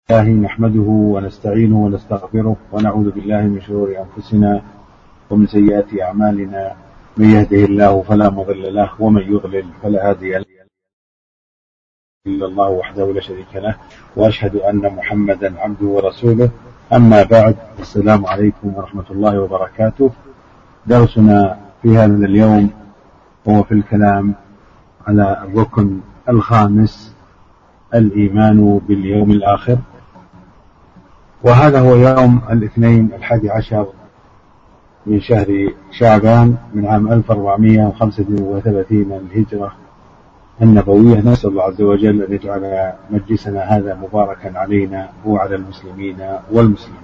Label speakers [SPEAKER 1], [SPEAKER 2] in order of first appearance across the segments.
[SPEAKER 1] الله نحمده ونستعينه ونستغفره ونعوذ بالله من شرور أنفسنا ومن سيئات أعمالنا. من يهده الله فلا مضل له ومن يضلل فلا هادي له إلا الله وحده لا شريك له، وأشهد أن محمدا عبده ورسوله. أما بعد، السلام عليكم ورحمة الله وبركاته. درسنا في هذا اليوم هو في الكلام على الركن الخامس، الإيمان باليوم الآخر، وهذا هو يوم الاثنين 11 من شهر شعبان من عام 1435 الهجرة النبوية. نسأل الله عز وجل أن يجعل مجلسنا هذا مباركا علينا وعلى المسلمين والمسلمات.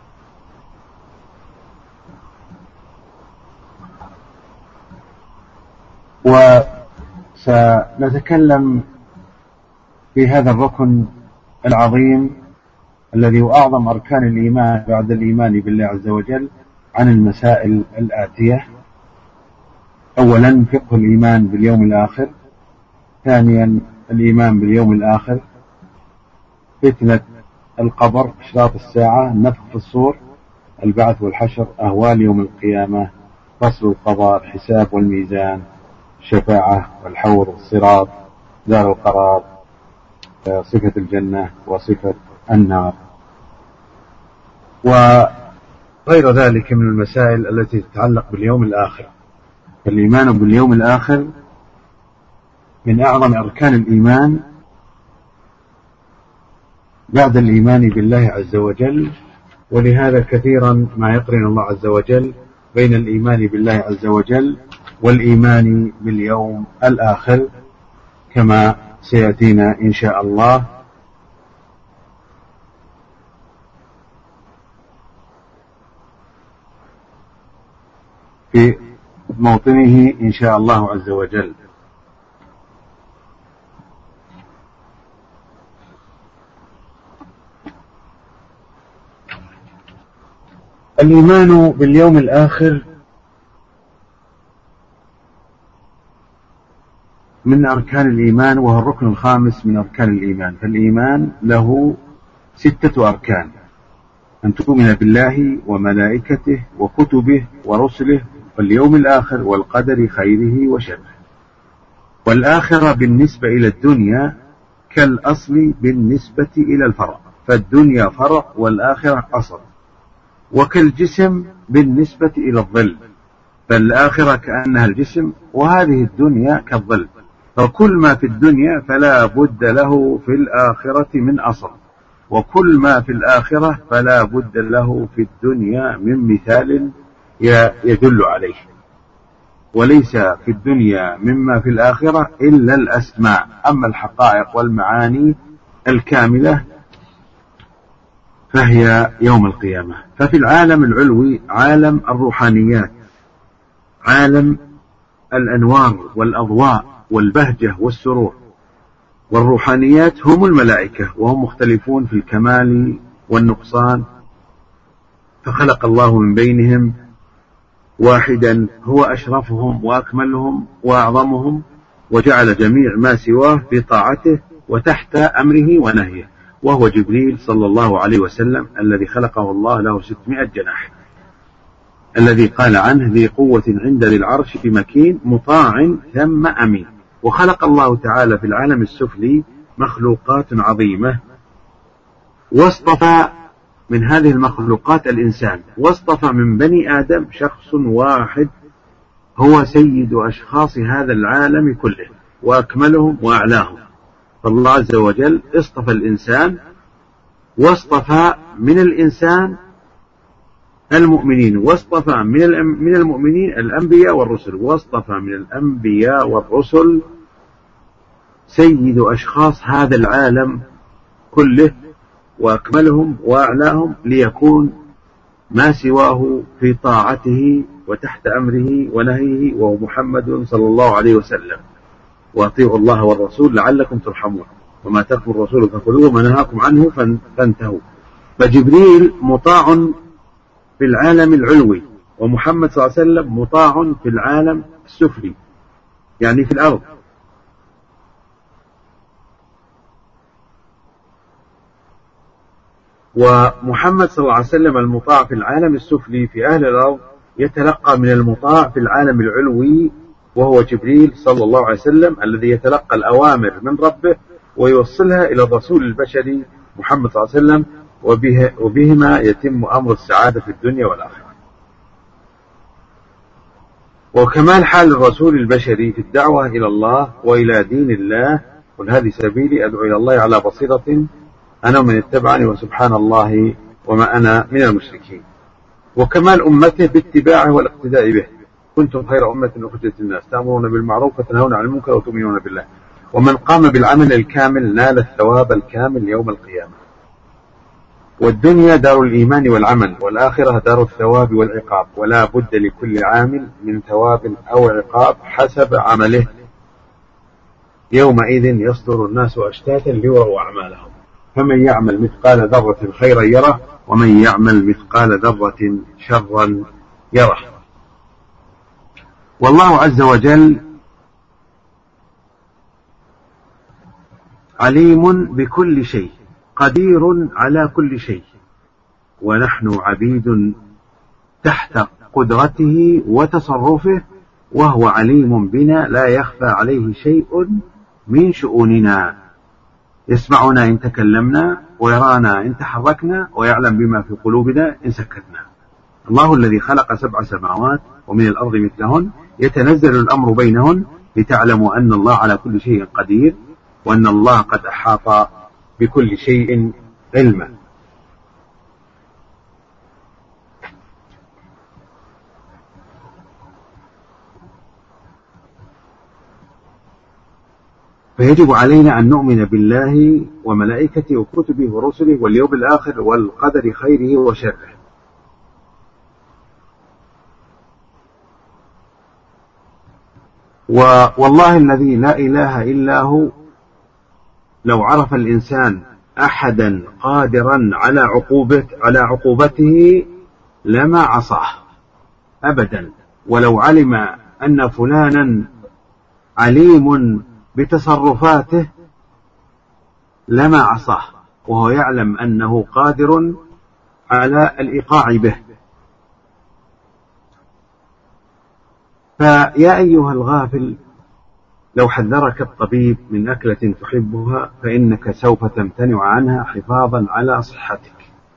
[SPEAKER 1] وسنتكلم في هذا الركن العظيم الذي هو أعظم أركان الإيمان بعد الإيمان بالله عز وجل عن المسائل الآتية: أولا، فقه الإيمان باليوم الآخر. ثانيا، الإيمان باليوم الآخر، فتنة القبر، أشراط الساعة، النفخ في الصور، البعث والحشر، أهوال يوم القيامة، فصل القضاء، الحساب والميزان، الشفاعة والحوض والصراط، دار القرار، صفة الجنة وصفة النار، وغير ذلك من المسائل التي تتعلق باليوم الآخر. فالإيمان باليوم الآخر من أعظم أركان الإيمان بعد الإيمان بالله عز وجل، ولهذا كثيرا ما يقرن الله عز وجل بين الإيمان بالله عز وجل والإيمان باليوم الآخر، كما سيأتينا إن شاء الله في موطنه إن شاء الله عز وجل. الإيمان باليوم الآخر من أركان الإيمان، وهو الركن الخامس من أركان الإيمان. فالإيمان له 6 أركان: أن تؤمن بالله وملائكته وكتبه ورسله واليوم الآخر والقدر خيره وشره. والآخرة بالنسبة إلى الدنيا كالأصل بالنسبة إلى الفرع، فالدنيا فرع والآخرة أصل. وكالجسم بالنسبة إلى الظل، فالآخرة كأنها الجسم وهذه الدنيا كالظل. فكل ما في الدنيا فلا بد له في الآخرة من أصل، وكل ما في الآخرة فلا بد له في الدنيا من مثال يدل عليه. وليس في الدنيا مما في الآخرة إلا الأسماء، أما الحقائق والمعاني الكاملة فهي يوم القيامة. ففي العالم العلوي عالم الروحانيات، عالم الأنوار والأضواء والبهجة والسرور. والروحانيات هم الملائكة، وهم مختلفون في الكمال والنقصان، فخلق الله من بينهم واحدا هو أشرفهم وأكملهم وأعظمهم، وجعل جميع ما سواه في طاعته وتحت أمره ونهيه، وهو جبريل صلى الله عليه وسلم الذي خلقه الله له 600 جناح، الذي قال عنه: ذي قوة عند ذي العرش بمكين مطاع ثم أمين. وخلق الله تعالى في العالم السفلي مخلوقات عظيمة، واصطفى من هذه المخلوقات الإنسان، واصطفى من بني آدم شخص واحد هو سيد أشخاص هذا العالم كله وأكملهم وأعلاهم. فالله عز وجل اصطفى الإنسان، واصطفى من الإنسان المؤمنين، واصطفى من المؤمنين الأنبياء والرسل، واصطفى من الأنبياء والرسل سيد أشخاص هذا العالم كله وأكملهم وأعلاهم، ليكون ما سواه في طاعته وتحت أمره ونهيه، وهو محمد صلى الله عليه وسلم. وأطيعوا الله والرسول لعلكم ترحمون، وما تركوا الرسول فخذوه وما نهاكم عنه فانتهوا. فجبريل مطاع في العالم العلوي، ومحمد صلى الله عليه وسلم مطاع في العالم السفلي، يعني في الأرض. ومحمد صلى الله عليه وسلم المطاع في العالم السفلي في أهل الأرض يتلقى من المطاع في العالم العلوي وهو جبريل صلى الله عليه وسلم الذي يتلقى الأوامر من ربه ويوصلها إلى الرسول البشري محمد صلى الله عليه وسلم، وبهما يتم أمر السعادة في الدنيا والآخرة. وكمال حال الرسول البشري في الدعوة إلى الله وإلى دين الله، قل هذه سبيلي أدعو إلى الله على بصيرة أنا ومن اتبعني وسبحان الله وما أنا من المشركين. وكمال أمته باتباعه والاقتداء به، كنتم خير أمة أخرجت للناس تأمرون بالمعروف وتنهون عن المنكر وتؤمنون بالله. ومن قام بالعمل الكامل نال الثواب الكامل يوم القيامة. والدنيا دار الإيمان والعمل، والآخرة دار الثواب والعقاب، ولا بد لكل عامل من ثواب أو عقاب حسب عمله. يومئذ يصدر الناس أشتاتا ليروا أعمالهم، فمن يعمل مثقال ذرة خيرا يره ومن يعمل مثقال ذرة شرا يره. والله عز وجل عليم بكل شيء قدير على كل شيء، ونحن عبيد تحت قدرته وتصرفه، وهو عليم بنا لا يخفى عليه شيء من شؤوننا، يسمعنا إن تكلمنا ويرانا إن تحركنا ويعلم بما في قلوبنا إن سكتنا. الله الذي خلق 7 سماوات ومن الأرض مثلهن يتنزل الأمر بينهن لتعلموا أن الله على كل شيء قدير وأن الله قد أحاط بكل شيء علما. فيجب علينا أن نؤمن بالله وملائكته وكتبه ورسله واليوم الآخر والقدر خيره وشره. والله الذي لا إله إلا هو، لو عرف الإنسان أحدا قادرا على عقوبته لما عصاه أبدا، ولو علم أن فلانا عليم بتصرفاته لما عصاه، وهو يعلم أنه قادر على الإيقاع به. فيا أيها الغافل، لو حذرك الطبيب من أكلة تحبها فإنك سوف تمتنع عنها حفاظا على صحتك،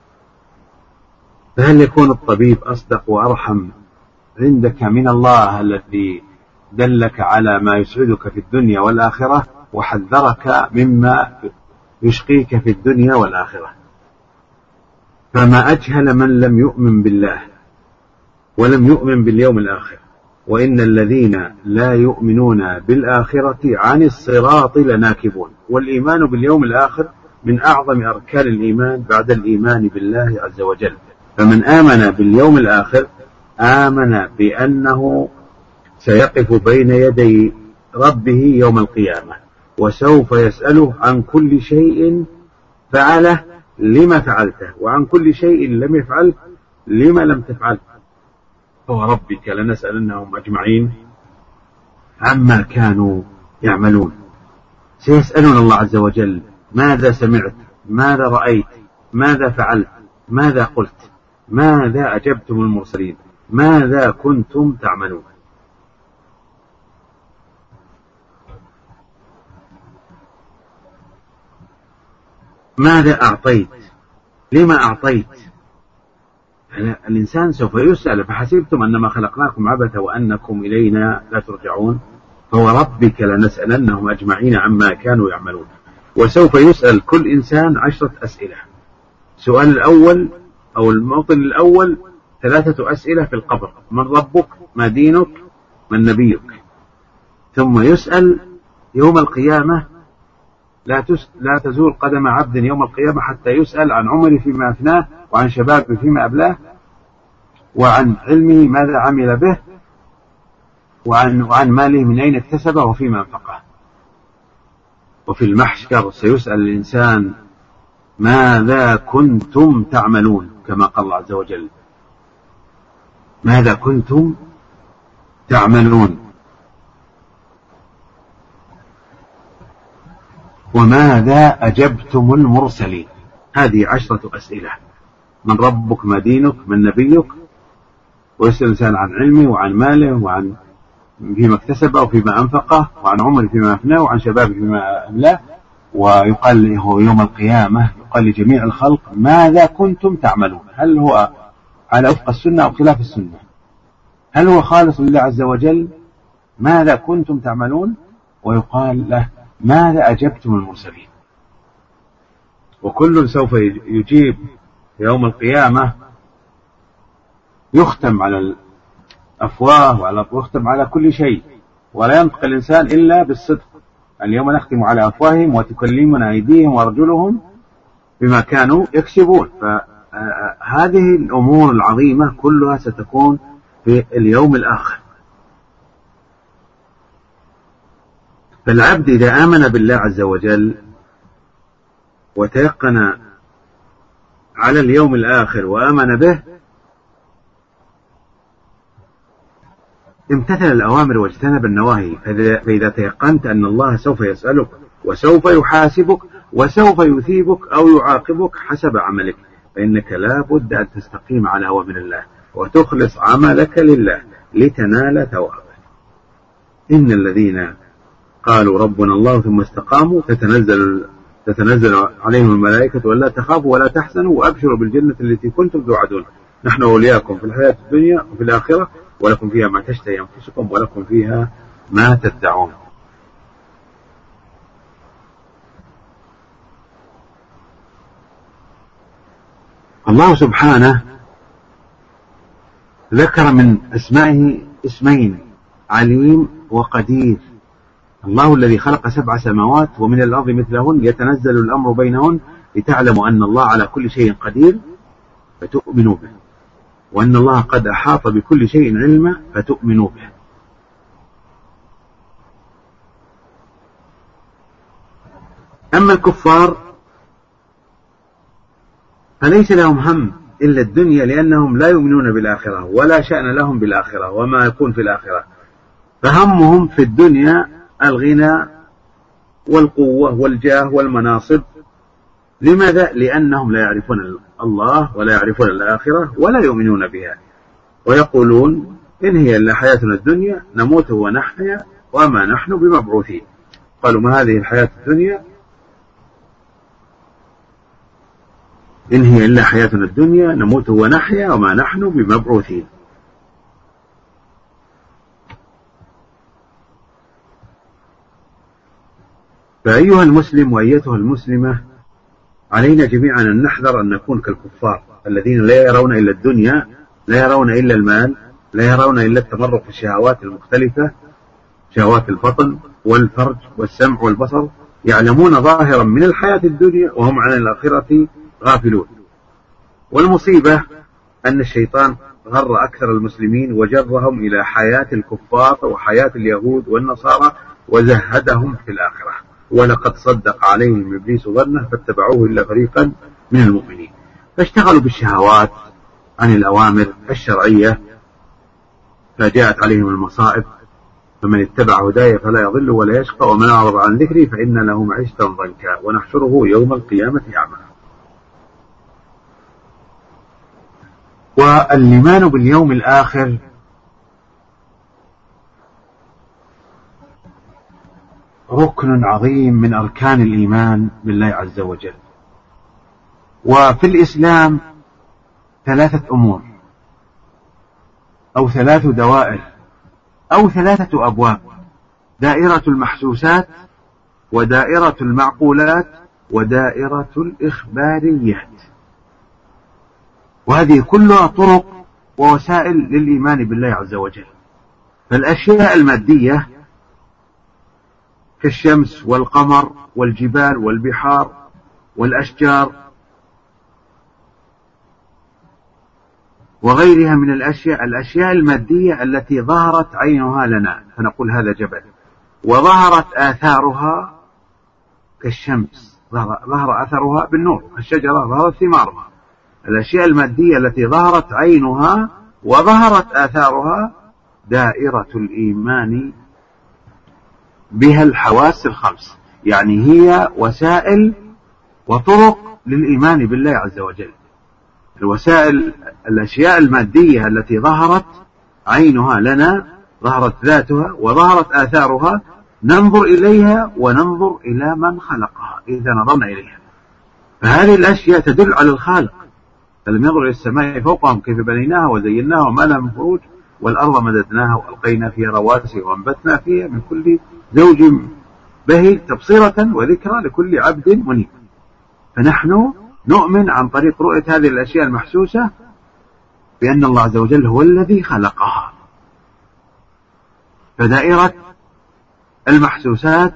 [SPEAKER 1] فهل يكون الطبيب أصدق وأرحم عندك من الله الذي دلك على ما يسعدك في الدنيا والآخرة وحذرك مما يشقيك في الدنيا والآخرة؟ فما أجهل من لم يؤمن بالله ولم يؤمن باليوم الآخر. وإن الذين لا يؤمنون بالآخرة عن الصراط لناكبون. والإيمان باليوم الآخر من أعظم أركان الإيمان بعد الإيمان بالله عز وجل. فمن آمن باليوم الآخر آمن بأنه سيقف بين يدي ربه يوم القيامة وسوف يسأله عن كل شيء فعله لما فعلته، وعن كل شيء لم يفعله لما لم تفعله. فوربك لنسألنهم أجمعين عما كانوا يعملون. سيسألون الله عز وجل: ماذا سمعت؟ ماذا رأيت؟ ماذا فعلت؟ ماذا قلت؟ ماذا أجبتم المرسلين؟ ماذا كنتم تعملون؟ ماذا أعطيت؟ لما أعطيت؟ الإنسان سوف يسأل: فحسبتم أنما خلقناكم عبثا وأنكم إلينا لا ترجعون. فوربك لنسألنهم أجمعين عما كانوا يعملون. وسوف يسأل كل إنسان 10 أسئلة. السؤال الأول أو الموطن الأول 3 أسئلة في القبر: من ربك؟ ما دينك؟ من نبيك؟ ثم يسأل يوم القيامة، لا تزول قدم عبد يوم القيامة حتى يسأل عن عمره فيما أفناه، وعن شبابه فيما أبلاه، وعن علمه ماذا عمل به، وعن ماله من أين اكتسبه وفيما أنفقه. وفي المحشر سيسأل الإنسان: ماذا كنتم تعملون؟ كما قال الله عز وجل: ماذا كنتم تعملون؟ وماذا أجبتم المرسلين؟ هذه 10 أسئلة: من ربك، ما دينك، من نبيك، ويسأل الإنسان عن علمه وعن ماله وعن فيما اكتسبه وفيما أنفقه، وعن عمره فيما أفناه، وعن شبابه فيما أملاه. ويقال له يوم القيامة، يقال لجميع الخلق: ماذا كنتم تعملون؟ هل هو على وفق السنة أو خلاف السنة؟ هل هو خالص لله عز وجل؟ ماذا كنتم تعملون؟ ويقال له: ماذا أجبتم المرسلين؟ وكل سوف يجيب يوم القيامة. يختم على الأفواه ويختم على كل شيء، ولا ينطق الإنسان إلا بالصدق. اليوم نختم على أفواههم وتكلمنا أيديهم وأرجلهم بما كانوا يكسبون. فهذه الأمور العظيمة كلها ستكون في اليوم الآخر. فالعبد إذا آمن بالله عز وجل وتيقن على اليوم الآخر وآمن به، امتثل الأوامر واجتنب النواهي. فإذا تيقنت أن الله سوف يسألك وسوف يحاسبك وسوف يثيبك أو يعاقبك حسب عملك، فإنك لا بد أن تستقيم على أوامر الله وتخلص عملك لله لتنال ثوابه. إن الذين قالوا ربنا الله ثم استقاموا تتنزل عليهم الملائكة ولا تخافوا ولا تحزنوا وأبشروا بالجنة التي كنتم توعدون، نحن أولياءكم في الحياة الدنيا وفي الآخرة ولكم فيها ما تشتهي أنفسكم ولكم فيها ما تدعون. الله سبحانه ذكر من أسمائه اسمين: عليم وقدير. الله الذي خلق 7 سماوات ومن الأرض مثلهن يتنزل الأمر بينهن لتعلموا أن الله على كل شيء قدير فتؤمنوا به، وأن الله قد أحاط بكل شيء علما فتؤمنوا به. أما الكفار فليس لهم هم إلا الدنيا، لأنهم لا يؤمنون بالآخرة ولا شأن لهم بالآخرة وما يكون في الآخرة، فهمهم في الدنيا الغنى والقوة والجاه والمناصب. لماذا؟ لأنهم لا يعرفون الله ولا يعرفون الآخرة ولا يؤمنون بها، ويقولون: إن هي إلا حياتنا الدنيا نموت ونحيا وما نحن بمبعوثين. قالوا: ما هذه الحياة الدنيا؟ إن هي إلا حياتنا الدنيا نموت ونحيا وما نحن بمبعوثين. فأيها المسلم وأيتها المسلمة، علينا جميعا أن نحذر أن نكون كالكفار الذين لا يرون إلا الدنيا، لا يرون إلا المال، لا يرون إلا التمرق في الشهوات المختلفة، شهوات البطن والفرج والسمع والبصر، يعلمون ظاهرا من الحياة الدنيا وهم عن الآخرة غافلون. والمصيبة أن الشيطان غر أكثر المسلمين وجرهم إلى حياة الكفار وحياة اليهود والنصارى وزهدهم في الآخرة، ولقد صدق عليهم إبليس ظنه فاتبعوه إلا فريقا من المؤمنين، فاشتغلوا بالشهوات عن الأوامر الشرعية فجاءت عليهم المصائب. فمن اتبع هداي فلا يضل ولا يشقى ومن أعرض عن ذكري فإن له معيشة ضنكا ونحشره يوم القيامة أعمى. والإيمان باليوم الآخر ركن عظيم من أركان الإيمان بالله عز وجل. وفي الإسلام 3 أمور أو 3 دوائر أو 3 أبواب: دائرة المحسوسات ودائرة المعقولات ودائرة الإخباريات. وهذه كلها طرق ووسائل للإيمان بالله عز وجل. فالأشياء المادية كالشمس والقمر والجبال والبحار والأشجار وغيرها من الأشياء المادية التي ظهرت عينها لنا فنقول هذا جبل، وظهرت آثارها كالشمس ظهر أثرها بالنور، الشجرة ظهرت ثمارها. الأشياء المادية التي ظهرت عينها وظهرت آثارها دائرة الإيمان بها الحواس ال5، يعني هي وسائل وطرق للإيمان بالله عز وجل. الوسائل، الأشياء المادية التي ظهرت عينها لنا، ظهرت ذاتها وظهرت آثارها، ننظر إليها وننظر إلى من خلقها إذا نظرنا إليها. فهذه الأشياء تدل على الخالق. فلم ينظر إلى السماء فوقهم كيف بنيناها وزيناها وما لها من فروج والأرض مددناها وألقينا فيها رواسي وأنبتنا فيها من كل زوج بهي تبصرة وذكرى لكل عبد منيب. فنحن نؤمن عن طريق رؤية هذه الأشياء المحسوسة بأن الله عز وجل هو الذي خلقها. فدائرة المحسوسات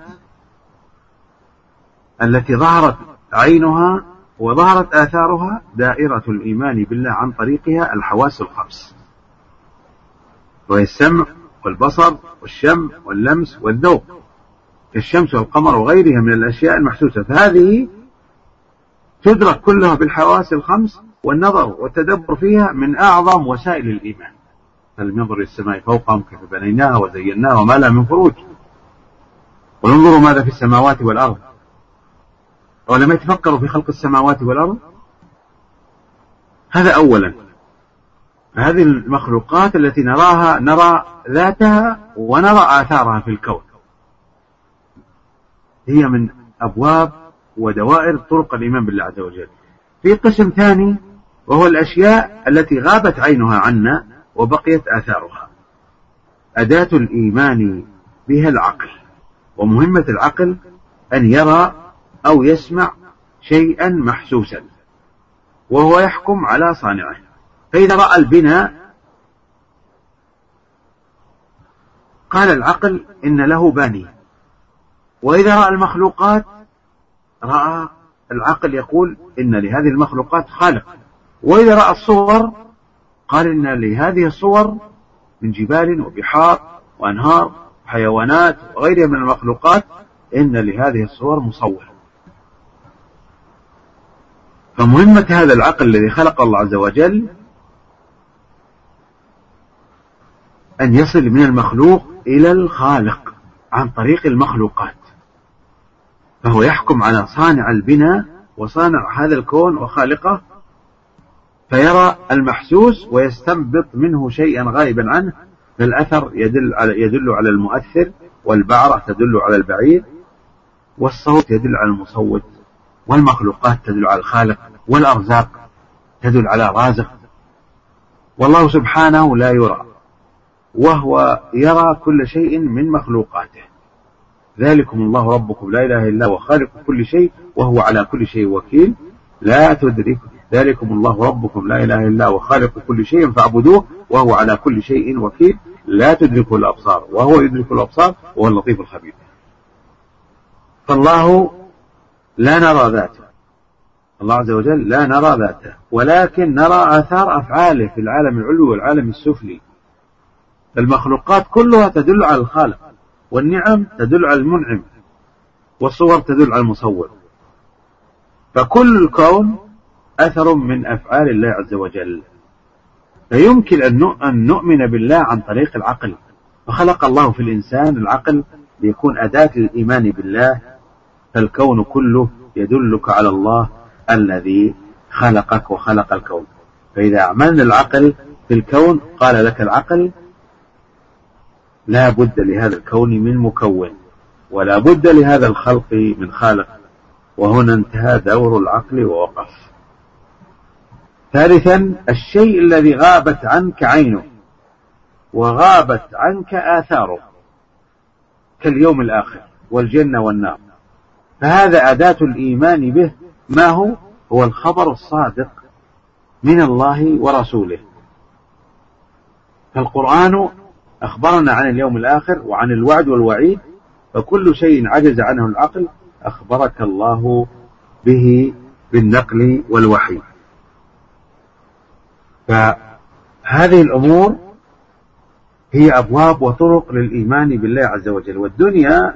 [SPEAKER 1] التي ظهرت عينها وظهرت آثارها دائرة الإيمان بالله عن طريقها الحواس الخمس، وهي السمع والبصر والشم واللمس والذوق، كالشمس والقمر وغيرها من الأشياء المحسوسة. فهذه تدرك كلها بالحواس الخمس، والنظر والتدبر فيها من أعظم وسائل الإيمان. فلم ينظر إلى السماء فوقهم كيف بنيناها وزيناها وما لها من فروج وانظروا ماذا في السماوات والأرض. ولم يتفكروا في خلق السماوات والأرض. هذا أولا. هذه المخلوقات التي نراها نرى ذاتها ونرى آثارها في الكون، هي من أبواب ودوائر طرق الإيمان بالله عز وجل. في قسم ثاني وهو الأشياء التي غابت عينها عنا وبقيت آثارها. أداة الإيمان بها العقل، ومهمة العقل أن يرى أو يسمع شيئا محسوسا وهو يحكم على صانعه. فإذا رأى البناء قال العقل إن له باني، وإذا رأى المخلوقات رأى العقل يقول إن لهذه المخلوقات خالق، وإذا رأى الصور قال إن لهذه الصور من جبال وبحار وأنهار وحيوانات وغيرها من المخلوقات إن لهذه الصور مصور. فمهمة هذا العقل الذي خلق الله عز وجل أن يصل من المخلوق إلى الخالق عن طريق المخلوقات، فهو يحكم على صانع البناء وصانع هذا الكون وخالقه، فيرى المحسوس ويستنبط منه شيئا غائبا عنه. فالأثر يدل على المؤثر، والبعرة تدل على البعير، والصوت يدل على المصوت، والمخلوقات تدل على الخالق، والأرزاق تدل على رازق. والله سبحانه لا يرى، وهو يرى كل شيء من مخلوقاته. ذلكم الله ربكم لا إله إلا هو خالق كل شيء وهو على كل شيء وكيل لا تدرك. ذلكم الله ربكم لا إله إلا هو خالق كل شيء فاعبدوه وهو على كل شيء وكيل لا تدركه الأبصار وهو يدرك الأبصار وهو اللطيف الخبير. فالله لا نرى ذاته، الله عز وجل لا نرى ذاته، ولكن نرى آثار أفعاله في العالم العلوي والعالم السفلي. المخلوقات كلها تدل على الخالق، والنعم تدل على المنعم، والصور تدل على المصور. فكل الكون أثر من أفعال الله عز وجل. فيمكن أن نؤمن بالله عن طريق العقل. فخلق الله في الإنسان العقل ليكون أداة الإيمان بالله. فالكون كله يدلك على الله الذي خلقك وخلق الكون. فإذا أعملنا العقل في الكون قال لك العقل لا بد لهذا الكون من مكون، ولا بد لهذا الخلق من خالق. وهنا انتهى دور العقل ووقف. ثالثا الشيء الذي غابت عنك عينه وغابت عنك آثاره، كاليوم الآخر والجنة والنار. فهذا أداة الإيمان به. ما هو الخبر الصادق من الله ورسوله. فالقرآن أخبرنا عن اليوم الآخر وعن الوعد والوعيد، فكل شيء عجز عنه العقل أخبرك الله به بالنقل والوحي. فهذه الأمور هي أبواب وطرق للإيمان بالله عز وجل. والدنيا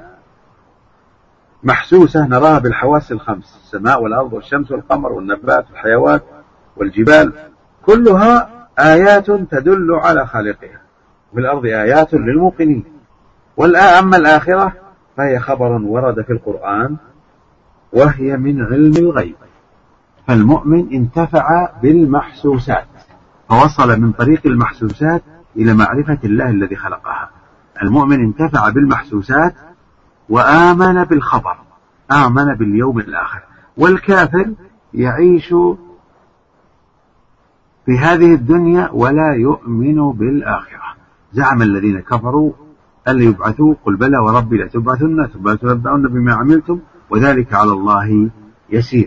[SPEAKER 1] محسوسة نراها بالحواس الخمس: السماء والأرض والشمس والقمر والنبات والحيوان والجبال، كلها آيات تدل على خالقها. في الأرض آيات للموقنين. أما الآخرة فهي خبر ورد في القرآن، وهي من علم الغيب. فالمؤمن انتفع بالمحسوسات، فوصل من طريق المحسوسات إلى معرفة الله الذي خلقها. المؤمن انتفع بالمحسوسات وآمن بالخبر، آمن باليوم الآخر. والكافر يعيش في هذه الدنيا ولا يؤمن بالآخرة. زعم الذين كفروا أن يبعثوا، قل بلى وربي لتبعثن ثم لتنبؤن بما عملتم وذلك على الله يسير.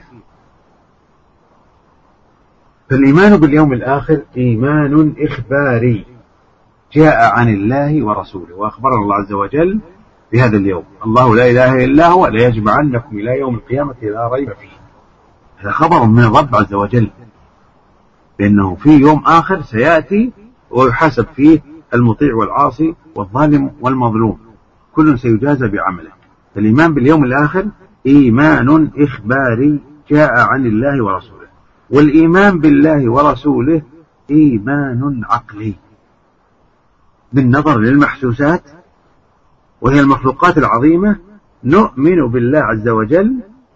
[SPEAKER 1] فالإيمان باليوم الآخر إيمان إخباري جاء عن الله ورسوله، وأخبرنا الله عز وجل بهذا اليوم: الله لا إله إلا هو ليجمعنكم إلى يوم القيامة لا ريب فيه. هذا خبر من الرب عز وجل بأنه في يوم آخر سيأتي ويحاسب فيه المطيع والعاصي والظالم والمظلوم، كل سيجازى بعمله. فالإيمان باليوم الآخر إيمان إخباري جاء عن الله ورسوله. والإيمان بالله ورسوله إيمان عقلي بالنظر للمحسوسات، وهي المخلوقات العظيمة. نؤمن بالله عز وجل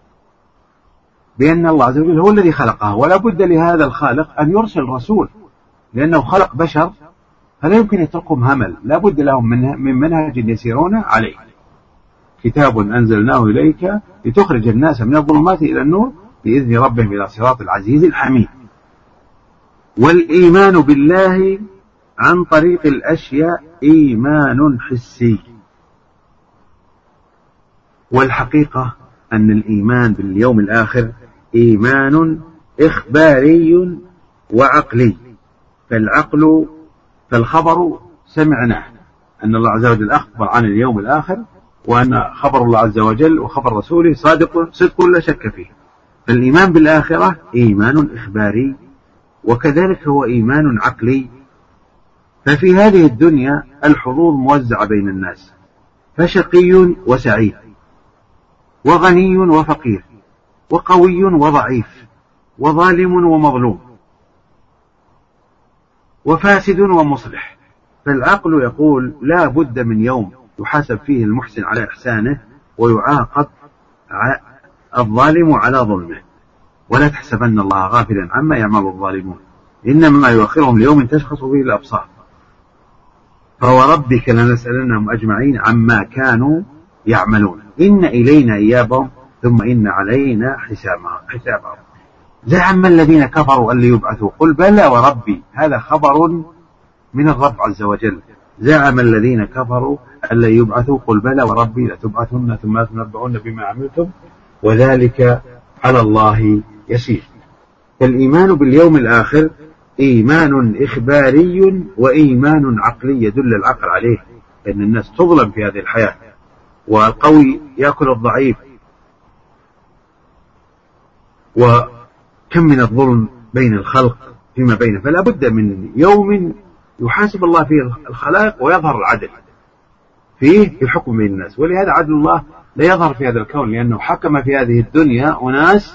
[SPEAKER 1] بأن الله عز وجل هو الذي خلقها، ولا بد لهذا الخالق أن يرسل رسول، لأنه خلق بشر فلا يمكن يتركهم همل، لا بد لهم من منهج يسيرون عليه. كتاب أنزلناه إليك لتخرج الناس من الظلمات إلى النور بإذن ربهم إلى صراط العزيز الحميد. والإيمان بالله عن طريق الأشياء إيمان حسي. والحقيقة أن الإيمان باليوم الآخر إيمان إخباري وعقلي. فالخبر سمعناه أن الله عز وجل أخبر عن اليوم الآخر، وأن خبر الله عز وجل وخبر رسوله صدق لا شك فيه. فالإيمان بالآخرة إيمان إخباري، وكذلك هو إيمان عقلي. ففي هذه الدنيا الحظوظ موزعة بين الناس، فشقي وسعيد، وغني وفقير، وقوي وضعيف، وظالم ومظلوم، وفاسد ومصلح. فالعقل يقول لا بد من يوم يحاسب فيه المحسن على إحسانه ويعاقب الظالم على ظلمه. ولا تحسبن الله غافلا عما يعمل الظالمون، إنما يؤخرهم ليوم تشخص فيه الأبصار. فوربك لنسألنهم أجمعين عما كانوا يعملون، إن إلينا إيابهم ثم إن علينا حسابهم. زعم الذين كفروا أن يبعثوا، قل بلى وربي. هذا خبر من الرب عز وجل. زعم الذين كفروا أن يبعثوا، قل بلى وربي لتبعثن ثم لتنبؤن بما عملتم وذلك على الله يسير. فالإيمان باليوم الآخر إيمان إخباري وإيمان عقلي يدل العقل عليه، أن الناس تظلم في هذه الحياة، والقوي يأكل الضعيف، وكم من الظلم بين الخلق فيما بينه. فلا بد من يوم يحاسب الله فيه الخلائق ويظهر العدل فيه في الحكم بين الناس. ولهذا عدل الله لا يظهر في هذا الكون، لأنه حكم في هذه الدنيا أناس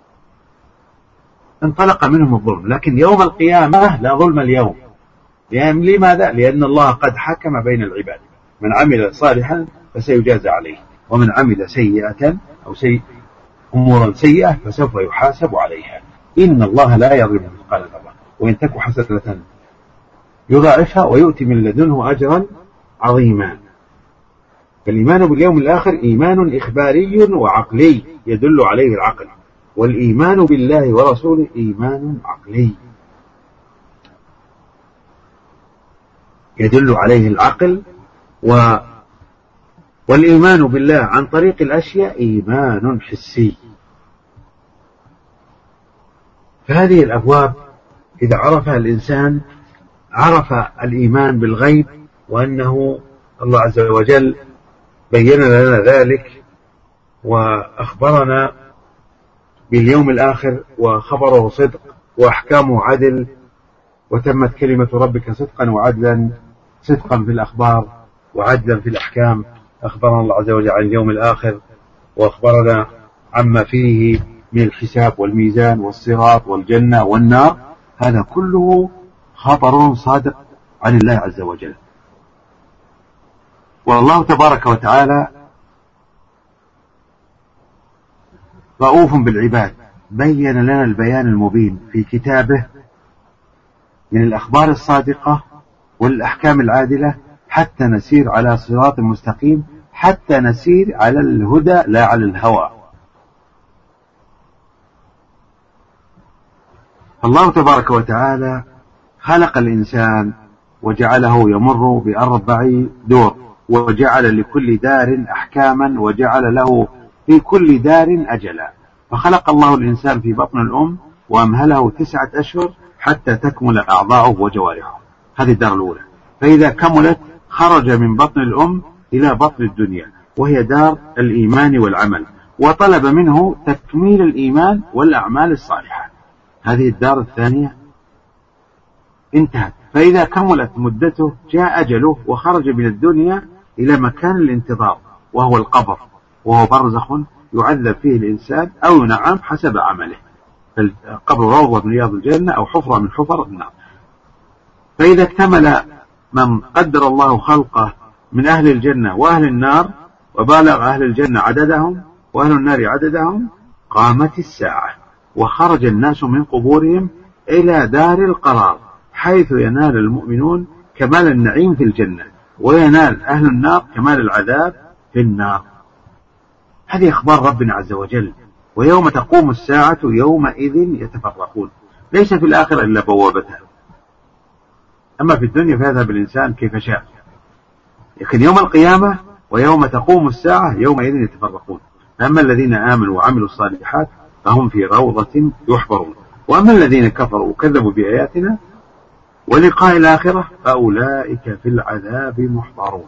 [SPEAKER 1] انطلق منهم الظلم، لكن يوم القيامة لا ظلم اليوم. يعني لماذا؟ لأن الله قد حكم بين العباد، من عمل صالحا فسيجازى عليه، ومن عمل سيئة أو أمورا سيئة فسوف يحاسب عليها. إن الله لا يظلم مثقال ذرة وإن تك حسنة يضاعفها ويؤتي من لدنه أجرا عظيما. فالإيمان باليوم الآخر إيمان إخباري وعقلي يدل عليه العقل، والإيمان بالله ورسوله إيمان عقلي يدل عليه العقل. والإيمان بالله عن طريق الأشياء إيمان حسي. فهذه الأبواب إذا عرفها الإنسان عرف الإيمان بالغيب، وأنه الله عز وجل بين لنا ذلك وأخبرنا باليوم الآخر، وخبره صدق وأحكامه عدل، وتمت كلمة ربك صدقا وعدلا، صدقا في الأخبار وعدلا في الأحكام. أخبرنا الله عز وجل عن اليوم الآخر، وأخبرنا عما فيه من الحساب والميزان والصراط والجنة والنار. هذا كله خبر صادق عن الله عز وجل. والله تبارك وتعالى رؤوف بالعباد بين لنا البيان المبين في كتابه من الأخبار الصادقة والأحكام العادلة حتى نسير على صراط مستقيم، حتى نسير على الهدى لا على الهوى. الله تبارك وتعالى خلق الإنسان وجعله يمر بأربع دور، وجعل لكل دار أحكاما، وجعل له في كل دار أجلا. فخلق الله الإنسان في بطن الأم وأمهله 9 أشهر حتى تكمل أعضاؤه وجوارحه، هذه الدار الأولى. فإذا كملت خرج من بطن الأم إلى بطن الدنيا، وهي دار الإيمان والعمل، وطلب منه تكميل الإيمان والأعمال الصالحة. هذه الدار الثانية انتهت. فإذا كملت مدته جاء أجله وخرج من الدنيا إلى مكان الانتظار، وهو القبر، وهو برزخ يعذب فيه الإنسان أو ينعم حسب عمله. فالقبر روضة من رياض الجنة أو حفرة من حفر النار. فإذا اكتمل من قدر الله خلقه من أهل الجنة وأهل النار، وبالغ أهل الجنة عددهم وأهل النار عددهم، قامت الساعة وخرج الناس من قبورهم إلى دار القرار، حيث ينال المؤمنون كمال النعيم في الجنة، وينال أهل النار كمال العذاب في النار. هذه أخبار ربنا عز وجل. ويوم تقوم الساعة يومئذ يتفرقون. ليس في الآخرة إلا بوابتها، أما في الدنيا فيذهب الإنسان كيف شاء. لكن يوم القيامة ويوم تقوم الساعة يومئذ يتفرقون. أما الذين آمنوا وعملوا الصالحات فهم في روضة يحبرون، وأما الذين كفروا وكذبوا بآياتنا ولقاء الآخرة فأولئك في العذاب محضرون.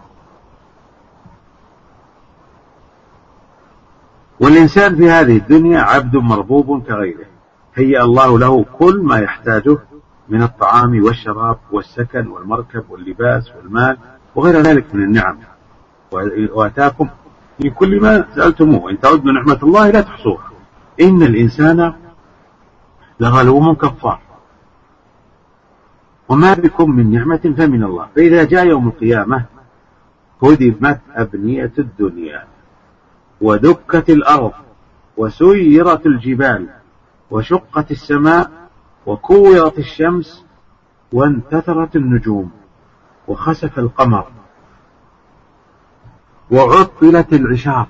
[SPEAKER 1] والإنسان في هذه الدنيا عبد مربوب كغيره، هيأ الله له كل ما يحتاجه من الطعام والشراب والسكن والمركب واللباس والمال وغير ذلك من النعم، وآتاكم من كل ما سألتموه إن تعدوا نعمة الله لا تحصوها إن الإنسان لظلوم كفار. وما بكم من نعمة فمن الله. فإذا جاء يوم القيامة هدمت أبنية الدنيا ودكت الأرض وسيرت الجبال وشقت السماء وكورت الشمس وانتثرت النجوم وخسف القمر وعطلت العشار،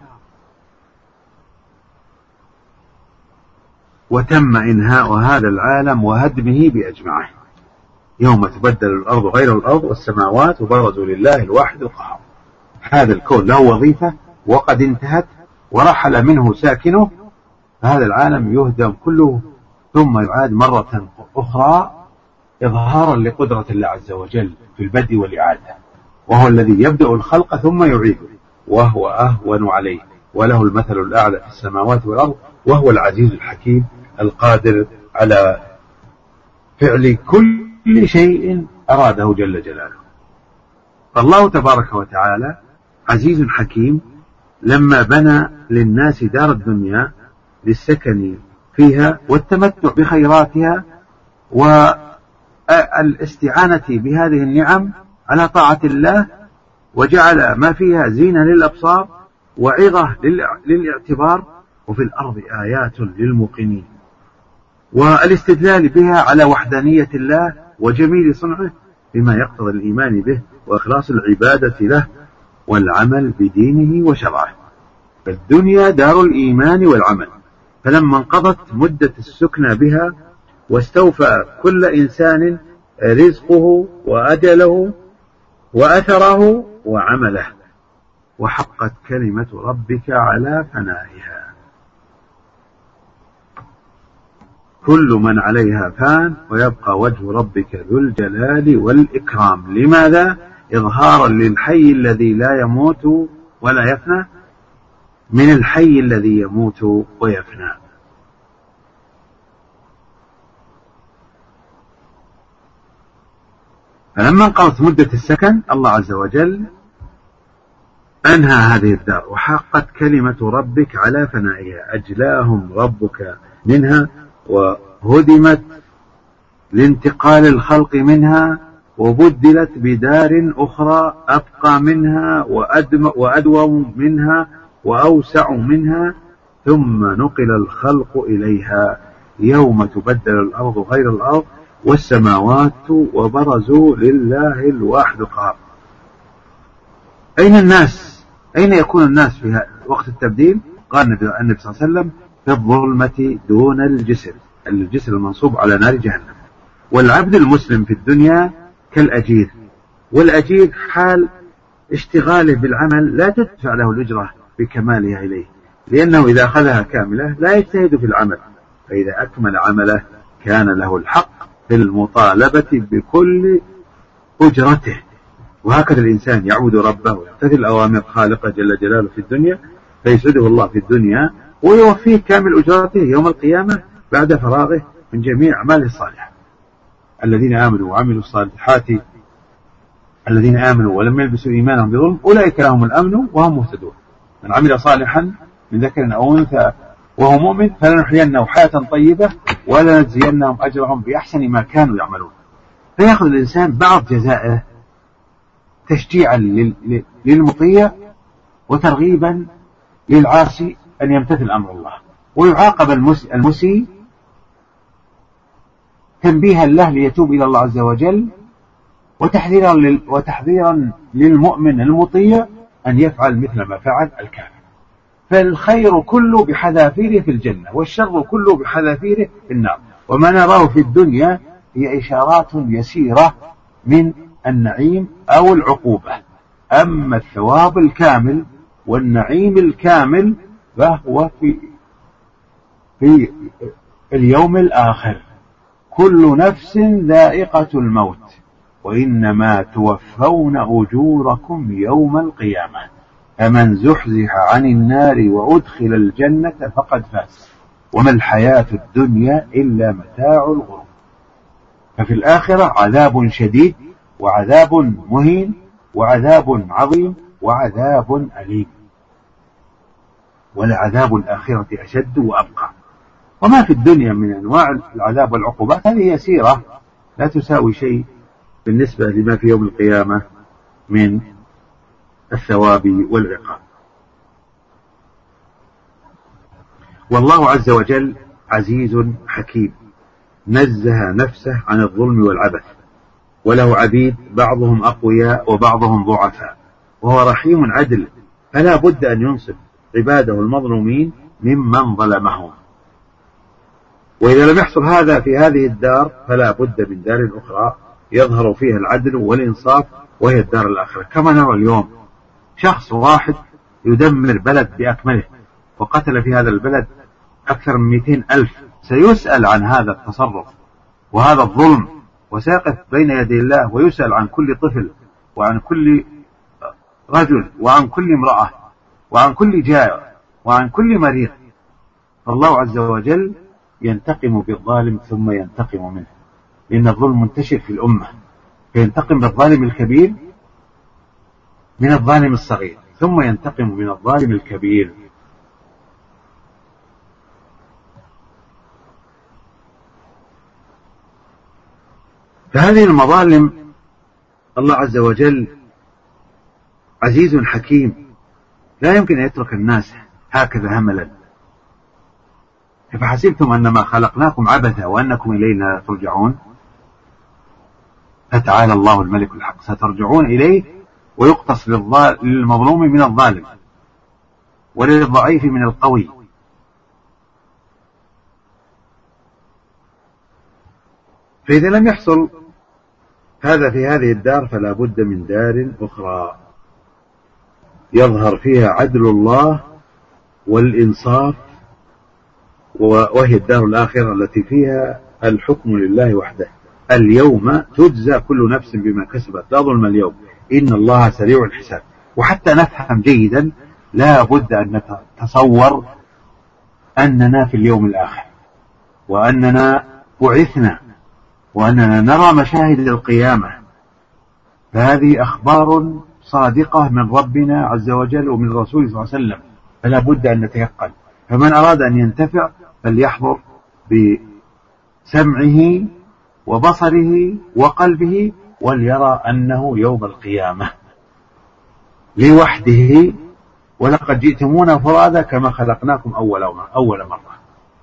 [SPEAKER 1] وتم إنهاء هذا العالم وهدمه بأجمعه. يوم تبدل الأرض غير الأرض والسماوات وبرزوا لله الواحد القهار. هذا الكون له وظيفة وقد انتهت ورحل منه ساكنه، فهذا العالم يهدم كله ثم يعاد مرة أخرى إظهارا لقدرة الله عز وجل في البدء والإعادة، وهو الذي يبدأ الخلق ثم يعيده، وهو أهون عليه، وله المثل الأعلى في السماوات والأرض، وهو العزيز الحكيم القادر على فعل كل شيء أراده جل جلاله. فالله تبارك وتعالى عزيز حكيم لما بنى للناس دار الدنيا للسكن فيها والتمتع بخيراتها والاستعانة بهذه النعم على طاعة الله، وجعل ما فيها زينة للأبصار وعظة للاعتبار، وفي الأرض آيات للموقنين، والاستدلال بها على وحدانية الله وجميل صنعه بما يقتضي الإيمان به وإخلاص العبادة له والعمل بدينه وشرعه. فالدنيا دار الإيمان والعمل، فلما انقضت مدة السكنى بها واستوفى كل إنسان رزقه وأجله وأثره وعمله، وحقت كلمة ربك على فنائها. كل من عليها فان ويبقى وجه ربك ذو الجلال والإكرام. لماذا؟ إظهارا للحي الذي لا يموت ولا يفنى من الحي الذي يموت ويفنى. فلما انقضت مدة السكن الله عز وجل أنهى هذه الدار، وحقت كلمة ربك على فنائها، أجلاهم ربك منها وهدمت لانتقال الخلق منها وبدلت بدار أخرى أبقى منها وأدوم منها وأوسع منها ثم نقل الخلق إليها يوم تبدل الأرض غير الأرض والسماوات وبرزوا لله الواحد القهار. أين الناس؟ أين يكون الناس في وقت التبديل؟ قال النبي صلى الله عليه وسلم: في الظلمة دون الجسر، الجسر المنصوب على نار جهنم. والعبد المسلم في الدنيا كالأجير، والأجير حال اشتغاله بالعمل لا تدفع له الأجرة بكمالها إليه، لأنه إذا أخذها كاملة لا يجتهد في العمل، فإذا أكمل عمله كان له الحق في المطالبة بكل أجرته. وهكذا الإنسان يعبد ربه ويمتثل أوامر خالقه جل جلاله في الدنيا فيسعده الله في الدنيا ويوفيه كامل أجرته يوم القيامة بعد فراغه من جميع أعماله الصالحة. الذين آمنوا وعملوا الصالحات الذين آمنوا ولم يلبسوا إيمانهم بظلم أولئك لهم الأمن وهم مهتدون. من عمل صالحا من ذكر أو أنثى وهو مؤمن فلنحيينه حياة طيبة ولنجزينهم أجرهم بأحسن ما كانوا يعملون. فيأخذ الإنسان بعض جزائه تشجيعا للمطيع وترغيبا للعاصي أن يمتثل أمر الله، ويعاقب المسيء تنبيها له ليتوب إلى الله عز وجل وتحذيرا للمؤمن المطيع أن يفعل مثل ما فعل الكافر. فالخير كله بحذافيره في الجنة والشر كله بحذافيره في النار. وما نراه في الدنيا هي إشارات يسيرة من النعيم أو العقوبة، أما الثواب الكامل والنعيم الكامل فهو في اليوم الآخر. كل نفس ذائقة الموت وإنما توفون أجوركم يوم القيامة فمن زحزح عن النار وأدخل الجنة فقد فاز وما الحياة الدنيا إلا متاع الغرور. ففي الآخرة عذاب شديد وعذاب مهين وعذاب عظيم وعذاب أليم، ولعذاب الآخرة أشد وأبقى. وما في الدنيا من أنواع العذاب والعقوبات هذه يسيرة لا تساوي شيء بالنسبة لما في يوم القيامة من الثواب والعقاب. والله عز وجل عزيز حكيم نزه نفسه عن الظلم والعبث، وله عبيد بعضهم أقوياء وبعضهم ضعفاء، وهو رحيم عدل فلا بد أن ينصف عباده المظلومين ممن ظلمهم. وإذا لم يحصل هذا في هذه الدار فلا بد من دار أخرى يظهر فيها العدل والإنصاف وهي الدار الآخرة. كما نرى اليوم شخص واحد يدمر بلد بأكمله وقتل في هذا البلد أكثر من 200,000، سيسأل عن هذا التصرف وهذا الظلم، وسيقف بين يدي الله ويسأل عن كل طفل وعن كل رجل وعن كل امرأة وعن كل جائع وعن كل مريض. فالله عز وجل ينتقم بالظالم ثم ينتقم منه، لأن الظلم منتشر في الأمة، فينتقم بالظالم الكبير من الظالم الصغير ثم ينتقم من الظالم الكبير. فهذه المظالم الله عز وجل عزيز حكيم لا يمكن أن يترك الناس هكذا هملا. فحسبتم أنما خلقناكم عبثا وأنكم إلينا لا ترجعون فتعالى الله الملك الحق. سترجعون إليه ويقتص للمظلوم من الظالم وللضعيف من القوي. فإذا لم يحصل هذا في هذه الدار فلا بد من دار أخرى يظهر فيها عدل الله والإنصاف، وهي الدار الآخرة التي فيها الحكم لله وحده. اليوم تجزى كل نفس بما كسبت لا ظلم اليوم إن الله سريع الحساب. وحتى نفهم جيدا لا بد أن نتصور أننا في اليوم الآخر وأننا بعثنا وأننا نرى مشاهد القيامة، فهذه أخبار صادقة من ربنا عز وجل ومن رسوله صلى الله عليه وسلم، فلا بد أن نتيقن. فمن أراد أن ينتفع فليحضر بسمعه وبصره وقلبه وليرى أنه يوم القيامة لوحده ولقد جئتمونا فرادا كما خلقناكم أول مرة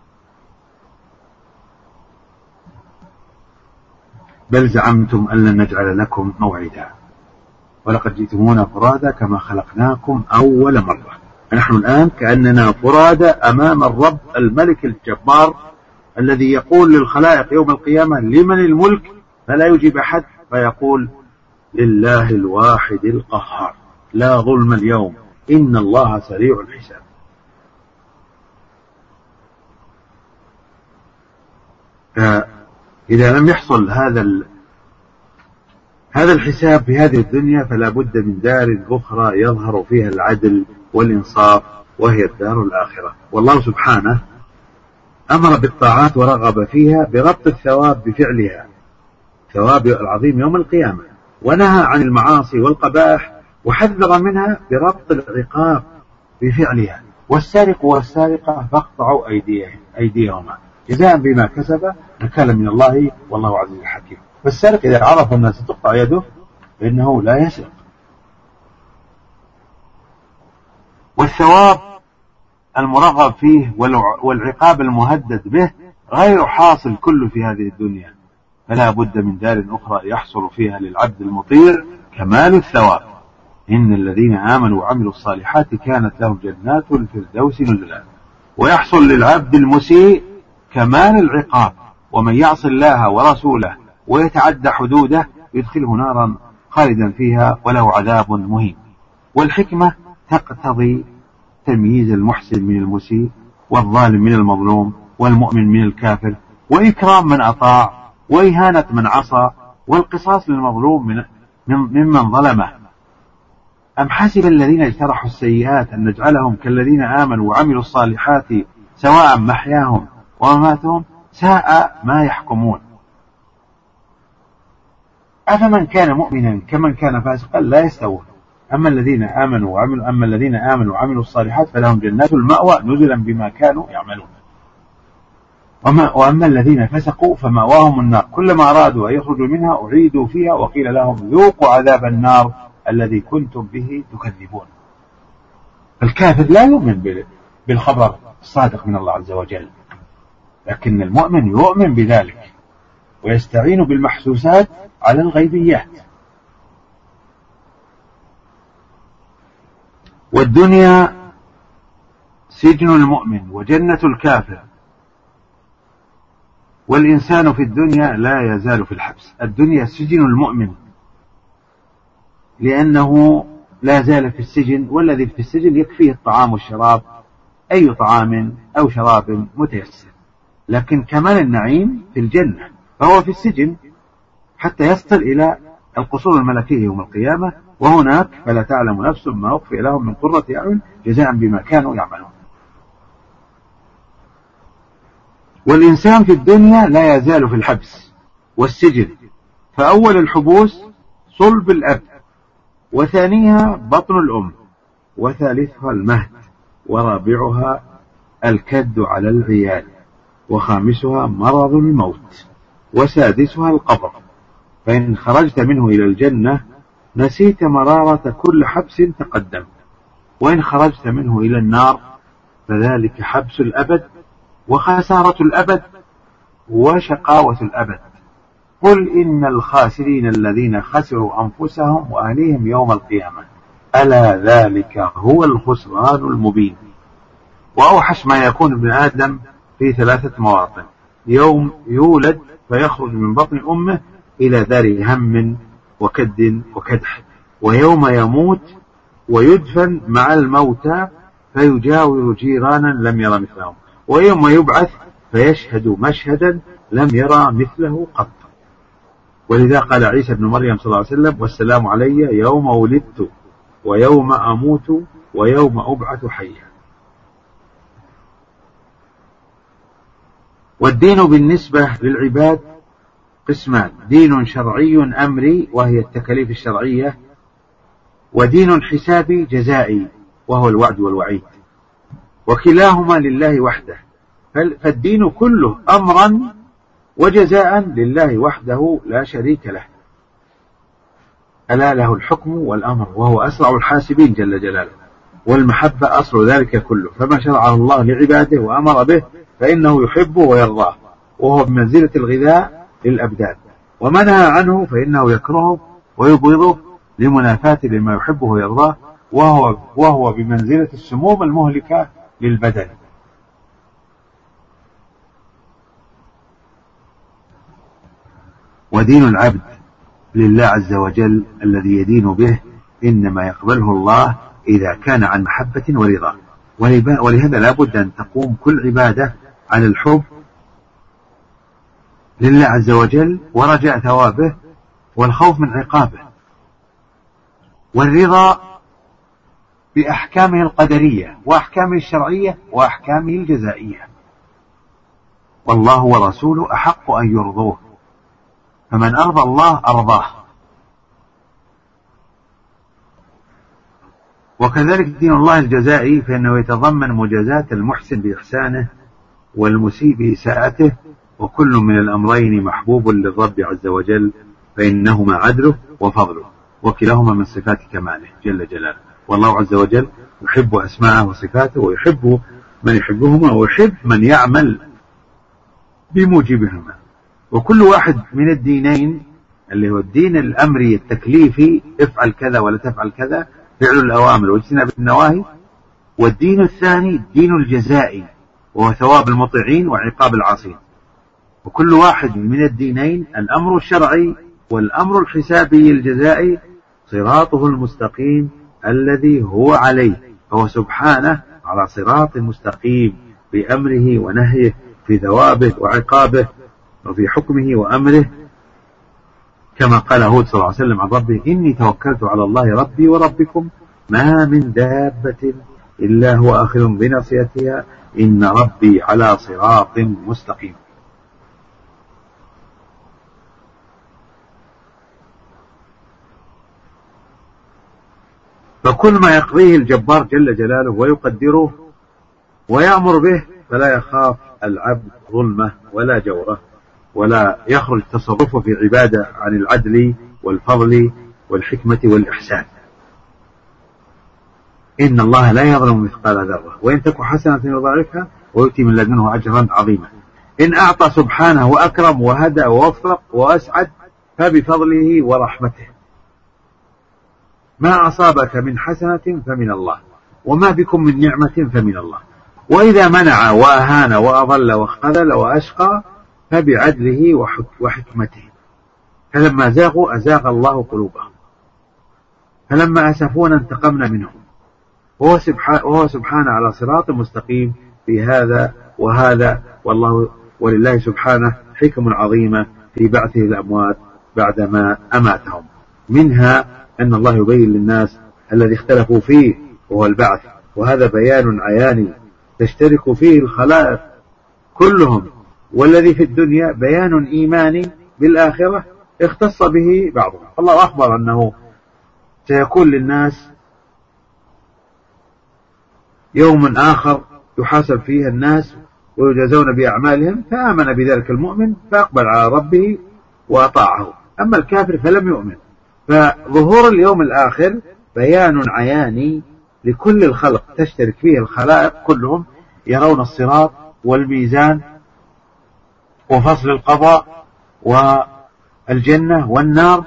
[SPEAKER 1] بل زعمتم أن لن نجعل لكم موعدا ولقد جئتمونا فرادا كما خلقناكم أول مرة. نحن الآن كأننا فرادا أمام الرب الملك الجبار الذي يقول للخلائق يوم القيامة لمن الملك، فلا يجيب أحد، فيقول لله الواحد القهار لا ظلم اليوم إن الله سريع الحساب. فإذا لم يحصل هذا الحساب في هذه الدنيا فلا بد من دار أخرى يظهر فيها العدل والإنصاف، وهي الدار الآخرة. والله سبحانه أمر بالطاعات ورغب فيها بربط الثواب بفعلها، ثواب العظيم يوم القيامة، ونهى عن المعاصي والقبائح وحذر منها بربط العقاب بفعلها. والسارق والسارقة فاقطعوا أيديهما جزاء بما كسب نكالا من الله والله عزيز حكيم. فالسارق إذا عرف الناس ستقطع يده فإنه لا يسرق. والثواب المرغب فيه والعقاب المهدد به غير حاصل كله في هذه الدنيا، فلا بد من دار أخرى يحصل فيها للعبد المطيع كمال الثواب. إن الذين آمنوا وعملوا الصالحات كانت لهم جنات الفردوس نزلا. ويحصل للعبد المسيء كمال العقاب، ومن يعص الله ورسوله ويتعدى حدوده يدخله نارا خالدا فيها وله عذاب مهين. والحكمة تقتضي تمييز المحسن من المسيء والظالم من المظلوم والمؤمن من الكافر، وإكرام من أطاع وإهانة من عصى، والقصاص للمظلوم ممن ظلمه. أم حسب الذين اجترحوا السيئات أن نجعلهم كالذين آمنوا وعملوا الصالحات سواء محياهم ومماتهم ساء ما يحكمون. أفمن كان مؤمنا كمن كان فاسقا لا يستوون. أما الذين آمنوا وعملوا الصالحات فلهم جنات المأوى نزلا بما كانوا يعملون. وأما الذين فسقوا فمأواهم النار كلما أرادوا أن يخرجوا منها أعيدوا فيها وقيل لهم ذوقوا عذاب النار الذي كنتم به تكذبون. الكافر لا يؤمن بالخبر الصادق من الله عز وجل، لكن المؤمن يؤمن بذلك ويستعين بالمحسوسات على الغيبيات. والدنيا سجن المؤمن وجنة الكافر، والإنسان في الدنيا لا يزال في الحبس. الدنيا سجن المؤمن لأنه لا زال في السجن، والذي في السجن يكفيه الطعام والشراب، أي طعام أو شراب متيسر. لكن كمال النعيم في الجنة، فهو في السجن حتى يصل إلى القصور الملكية يوم القيامة، وهناك فلا تعلم نفس ما أخفي لهم من قرة أعين جزاء بما كانوا يعملون. والإنسان في الدنيا لا يزال في الحبس والسجن، فأول الحبوس صلب الأب، وثانيها بطن الأم، وثالثها المهد، ورابعها الكد على العيال، وخامسها مرض الموت، وسادسها القبر. فإن خرجت منه إلى الجنة نسيت مرارة كل حبس تقدم، وإن خرجت منه إلى النار فذلك حبس الأبد وخسارة الأبد وشقاوة الأبد. قل إن الخاسرين الذين خسروا أنفسهم وأهليهم يوم القيامة ألا ذلك هو الخسران المبين. وأوحش ما يكون ابن آدم في 3 مواطن: يوم يولد فيخرج من بطن أمه إلى دار هم وكد وكدح، ويوم يموت ويدفن مع الموتى فيجاور جيرانا لم يرى مثلهم، ويوم يبعث فيشهد مشهدا لم يرى مثله قط. ولذا قال عيسى بن مريم صلى الله عليه وسلم: والسلام علي يوم ولدت ويوم أموت ويوم أبعث حيا. والدين بالنسبة للعباد قسمان: دين شرعي أمري وهي التكاليف الشرعية، ودين حسابي جزائي وهو الوعد والوعيد، وكلاهما لله وحده. فالدين كله أمرا وجزاء لله وحده لا شريك له، ألا له الحكم والأمر وهو أسرع الحاسبين جل جلاله. والمحبة أصل ذلك كله، فما شرعه الله لعباده وأمر به فإنه يحبه ويرضاه، وهو بمنزلة الغذاء للأبدان، وما نهى عنه فإنه يكرهه ويبغضه لمنافاة لما يحبه ويرضاه، وهو بمنزلة السموم المهلكة للبدن. ودين العبد لله عز وجل الذي يدين به إنما يقبله الله إذا كان عن محبة ورضا، ولهذا لا بد أن تقوم كل عبادة على الحب لله عز وجل ورجاء ثوابه والخوف من عقابه، والرضا بأحكامه القدرية وأحكامه الشرعية وأحكامه الجزائية. والله ورسوله أحق أن يرضوه، فمن أرضى الله أرضاه. وكذلك دين الله الجزائي فإنه يتضمن مجازاة المحسن بإحسانه والمسيء بإساءته، وكل من الأمرين محبوب للرب عز وجل، فإنهما عدله وفضله، وكلاهما من صفات كماله جل جلاله. والله عز وجل يحب أسماءه وصفاته، ويحب من يحبهما، ويحب من يعمل بموجبهما. وكل واحد من الدينين اللي هو الدين الأمري التكليفي افعل كذا ولا تفعل كذا، فعل الأوامر واجتناب النواهي، والدين الثاني الدين الجزائي وهو ثواب المطيعين وعقاب العاصين. وكل واحد من الدينين الأمر الشرعي والأمر الحسابي الجزائي صراطه المستقيم الذي هو عليه، فهو سبحانه على صراط مستقيم بأمره ونهيه، في ثوابه وعقابه، وفي حكمه وأمره، كما قال هود صلى الله عليه وسلم عن ربه: إني توكلت على الله ربي وربكم ما من دابة إلا هو آخذ بناصيتها إن ربي على صراط مستقيم. فكل ما يقضيه الجبار جل جلاله ويقدره ويأمر به فلا يخاف العبد ظلمه ولا جوره، ولا يخرج تصرفه في عبادة عن العدل والفضل والحكمة والإحسان. إن الله لا يظلم مثقال ذرة وإن تك حسنة يضاعفها ويؤتي من لدنه أجرا عظيما. إن أعطى سبحانه وأكرم وهدى ووفق وأسعد فبفضله ورحمته. ما أصابك من حسنة فمن الله، وما بكم من نعمة فمن الله. وإذا منع وأهان وأضل وخذل وأشقى فبعدله وحكمته. فلما زاغوا أزاغ الله قلوبهم، فلما أسفونا انتقمنا منهم، وهو سبحانه على صراط مستقيم في هذا وهذا. ولله سبحانه حكم عظيمة في بعثه الأموات بعدما أماتهم، منها أن الله يبين للناس الذي اختلفوا فيه وهو البعث، وهذا بيان عياني تشترك فيه الخلائق كلهم، والذي في الدنيا بيان إيماني بالآخرة اختص به بعضهم. الله أخبر أنه سيكون للناس يوم آخر يحاسب فيه الناس ويجازون بأعمالهم، فآمن بذلك المؤمن فأقبل على ربه وأطاعه، أما الكافر فلم يؤمن. فظهور اليوم الآخر بيان عياني لكل الخلق تشترك فيه الخلائق كلهم، يرون الصراط والميزان وفصل القضاء والجنة والنار.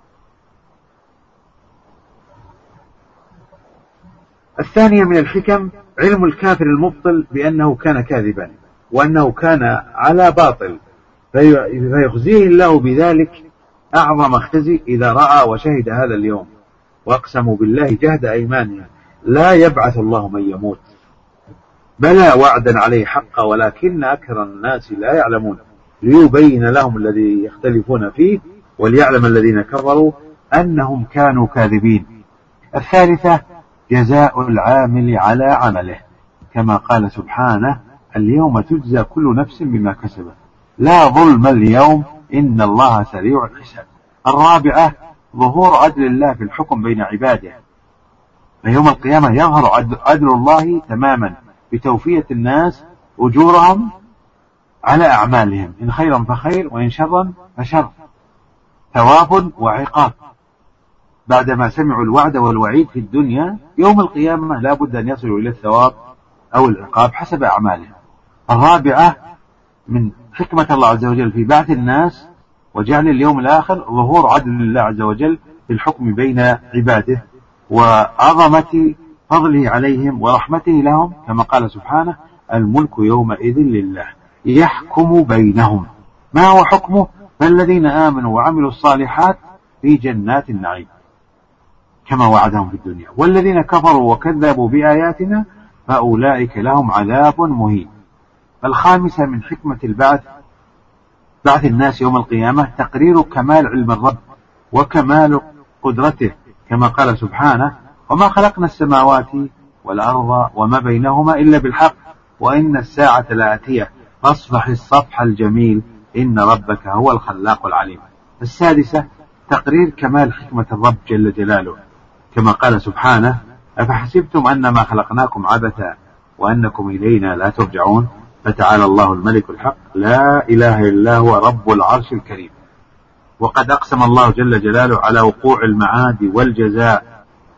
[SPEAKER 1] الثانية من الحكم علم الكافر المبطل بأنه كان كاذبا وأنه كان على باطل، فيخزيه الله بذلك أعظم خزي إذا رأى وشهد هذا اليوم. وأقسموا بالله جهد أيمانهم لا يبعث الله من يموت، بلى وعدا عليه حقا ولكن أكثر الناس لا يعلمون، ليبين لهم الذي يختلفون فيه وليعلم الذين كفروا أنهم كانوا كاذبين. الثالثة جزاء العامل على عمله، كما قال سبحانه: اليوم تجزى كل نفس بما كسبت لا ظلم اليوم إن الله سريع الحساب. الرابعة ظهور عدل الله في الحكم بين عباده، فيوم القيامة يظهر عدل الله تماما بتوفية الناس أجورهم على أعمالهم، إن خيرا فخير وإن شرا فشر، ثواب وعقاب. بعدما سمعوا الوعد والوعيد في الدنيا، يوم القيامة لا بد أن يصلوا إلى الثواب أو العقاب حسب أعمالهم. الرابعة من حكمة الله عز وجل في بعث الناس وجعل اليوم الآخر ظهور عدل الله عز وجل في الحكم بين عباده، وعظمة فضله عليهم ورحمته لهم، كما قال سبحانه: الملك يومئذ لله يحكم بينهم. ما هو حكمه؟ فالذين آمنوا وعملوا الصالحات في جنات النعيم كما وعدهم في الدنيا، والذين كفروا وكذبوا بآياتنا فأولئك لهم عذاب مهين. الخامسة من حكمة بعث الناس يوم القيامة تقرير كمال علم الرب وكمال قدرته، كما قال سبحانه: وما خلقنا السماوات والأرض وما بينهما إلا بالحق وإن الساعة لآتية فاصفح الصفح الجميل إن ربك هو الخلاق العليم. السادسة تقرير كمال حكمة الرب جل جلاله، كما قال سبحانه: أفحسبتم أنما خلقناكم عبثا وأنكم إلينا لا ترجعون فتعالى الله الملك الحق لا إله إلا هو رب العرش الكريم. وقد أقسم الله جل جلاله على وقوع المعاد والجزاء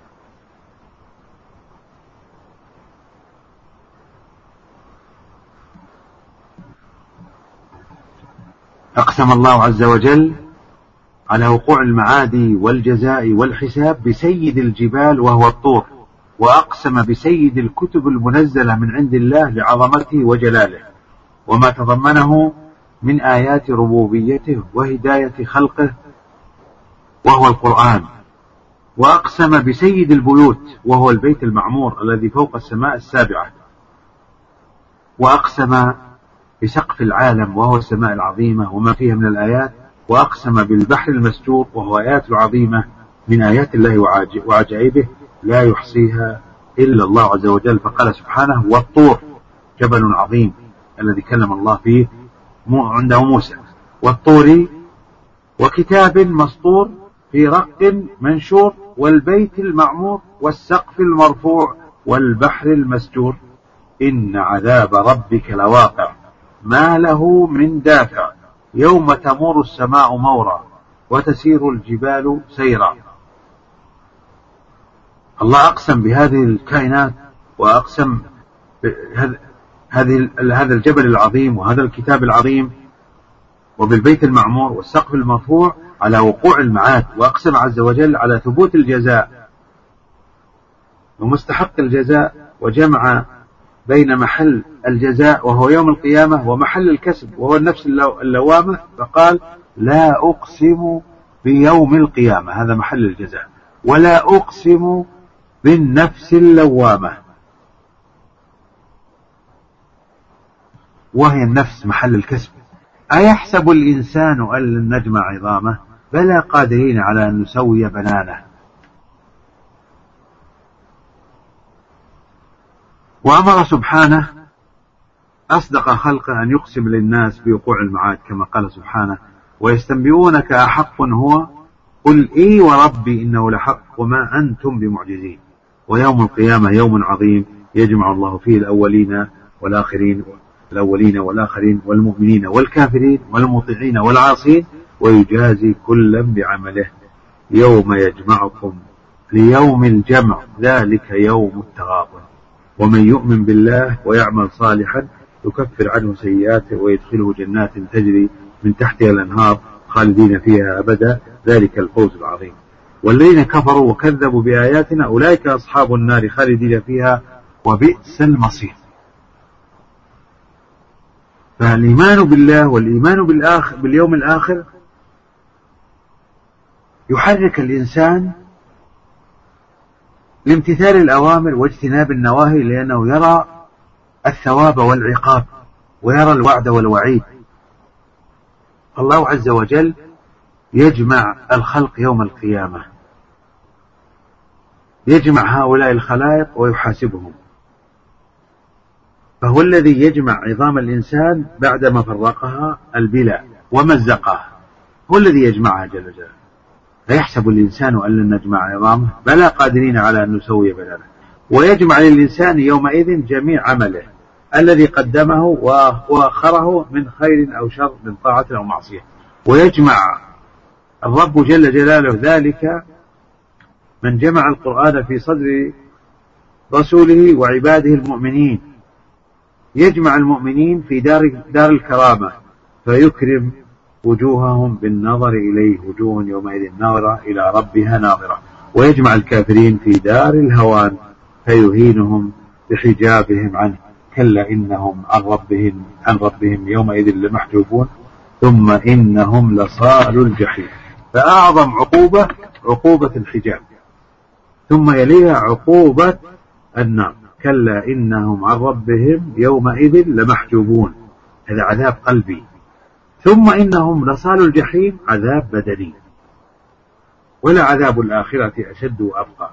[SPEAKER 1] أقسم الله عز وجل على وقوع المعاد والجزاء والحساب بسيد الجبال وهو الطور، وأقسم بسيد الكتب المنزلة من عند الله لعظمته وجلاله وما تضمنه من آيات ربوبيته وهداية خلقه وهو القرآن. وأقسم بسيد البيوت وهو البيت المعمور الذي فوق السماء السابعة. وأقسم بسقف العالم وهو السماء العظيمة وما فيها من الآيات. وأقسم بالبحر المسجور وهو آيات عظيمة من آيات الله وعجائبه لا يحصيها إلا الله عز وجل، فقال سبحانه: والطور جبل عظيم الذي كلم الله فيه عنده موسى، والطور وكتاب مسطور في رق منشور والبيت المعمور والسقف المرفوع والبحر المسجور إن عذاب ربك لواقع ما له من دافع يوم تمور السماء مورا وتسير الجبال سيرا. الله أقسم بهذه الكائنات وأقسم هذا الجبل العظيم وهذا الكتاب العظيم وبالبيت المعمور والسقف المرفوع على وقوع المعاد. وأقسم عز وجل على ثبوت الجزاء ومستحق الجزاء، وجمع بين محل الجزاء وهو يوم القيامة ومحل الكسب وهو النفس اللوامة، فقال: لا أقسم بيوم القيامة، هذا محل الجزاء، ولا أقسم بالنفس اللوامة وهي النفس محل الكسب. أيحسب الإنسان أن لن نجمع عظامه بلى قادرين على أن نسوي بنانه. وأمر سبحانه أصدق خلقه أن يقسم للناس بوقوع المعاد، كما قال سبحانه: ويستنبئونك أحق هو قل إي وربي إنه لحق وما أنتم بمعجزين. ويوم القيامة يوم عظيم يجمع الله فيه الأولين والآخرين والمؤمنين والكافرين والمطيعين والعاصين ويجازي كلا بعمله. يوم يجمعكم ليوم الجمع ذلك يوم التغابن ومن يؤمن بالله ويعمل صالحا يكفر عنه سيئاته ويدخله جنات تجري من تحتها الأنهار خالدين فيها أبدا ذلك الفوز العظيم. والذين كفروا وكذبوا بآياتنا أولئك أصحاب النار خالدين فيها وبئس المصير. فالإيمان بالله والإيمان باليوم الآخر يحرك الإنسان لامتثال الأوامر واجتناب النواهي، لأنه يرى الثواب والعقاب ويرى الوعد والوعيد. الله عز وجل يجمع الخلق يوم القيامة، يجمع هؤلاء الخلائق ويحاسبهم، فهو الذي يجمع عظام الإنسان بعدما فرقها البلاء ومزقها، هو الذي يجمعها جل جلاله. فيحسب الإنسان أن لن نجمع عظامه بلى قادرين على أن نسوي بنانه. ويجمع للإنسان يومئذ جميع عمله الذي قدمه وأخره من خير أو شر، من طاعة أو معصية. ويجمع الرب جل جلاله ذلك من جمع القرآن في صدر رسوله وعباده المؤمنين، يجمع المؤمنين في دار الكرامة فيكرم وجوههم بالنظر إليه، وجوه يومئذ ناظرة إلى ربها ناظرة، ويجمع الكافرين في دار الهوان فيهينهم بحجابهم عنه، كلا إنهم عن ربهم يومئذ لمحجوبون ثم إنهم لصالوا الجحيم. فأعظم عقوبة الحجاب، ثم يليها عقوبة النار، كلا إنهم عن ربهم يومئذ لمحجوبون، هذا عذاب قلبي. ثم إنهم لصالوا الجحيم، عذاب بدني. ولا عذاب الآخرة أشد وأبقى.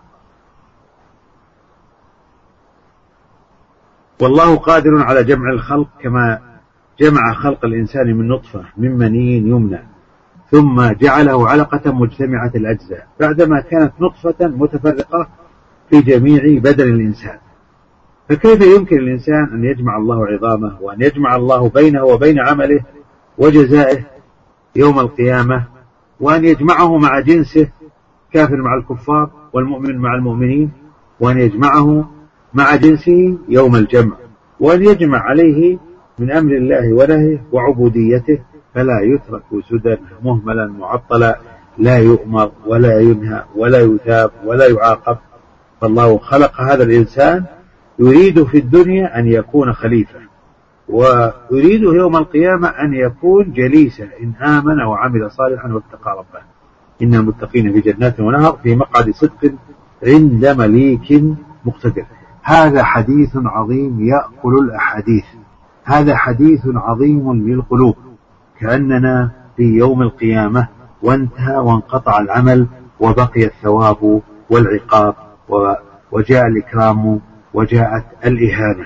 [SPEAKER 1] والله قادر على جمع الخلق كما جمع خلق الإنسان من نطفة من مني يمنى ثم جعله علقة مجتمعة الأجزاء بعدما كانت نطفة متفرقة في جميع بدن الإنسان. فكيف يمكن الإنسان أن يجمع الله عظامه، وأن يجمع الله بينه وبين عمله وجزائه يوم القيامة، وأن يجمعه مع جنسه، كافر مع الكفار والمؤمن مع المؤمنين، وأن يجمعه مع جنسه يوم الجمع، وأن يجمع عليه من أمر الله ونهيه وعبوديته، فلا يترك سدى مهملا معطلا، لا يؤمر ولا ينهى ولا يثاب ولا يعاقب. فالله خلق هذا الإنسان يريد في الدنيا أن يكون خليفة، ويريده يوم القيامة أن يكون جليسا إن آمن وعمل صالحا واتقى ربه. إن المتقين في جنات ونهر في مقعد صدق عند مليك مقتدر. هذا حديث عظيم يأكل الأحاديث، هذا حديث عظيم للقلوب، كأننا في يوم القيامة وانتهى وانقطع العمل وبقي الثواب والعقاب، وجاء الإكرام وجاءت الإهانة.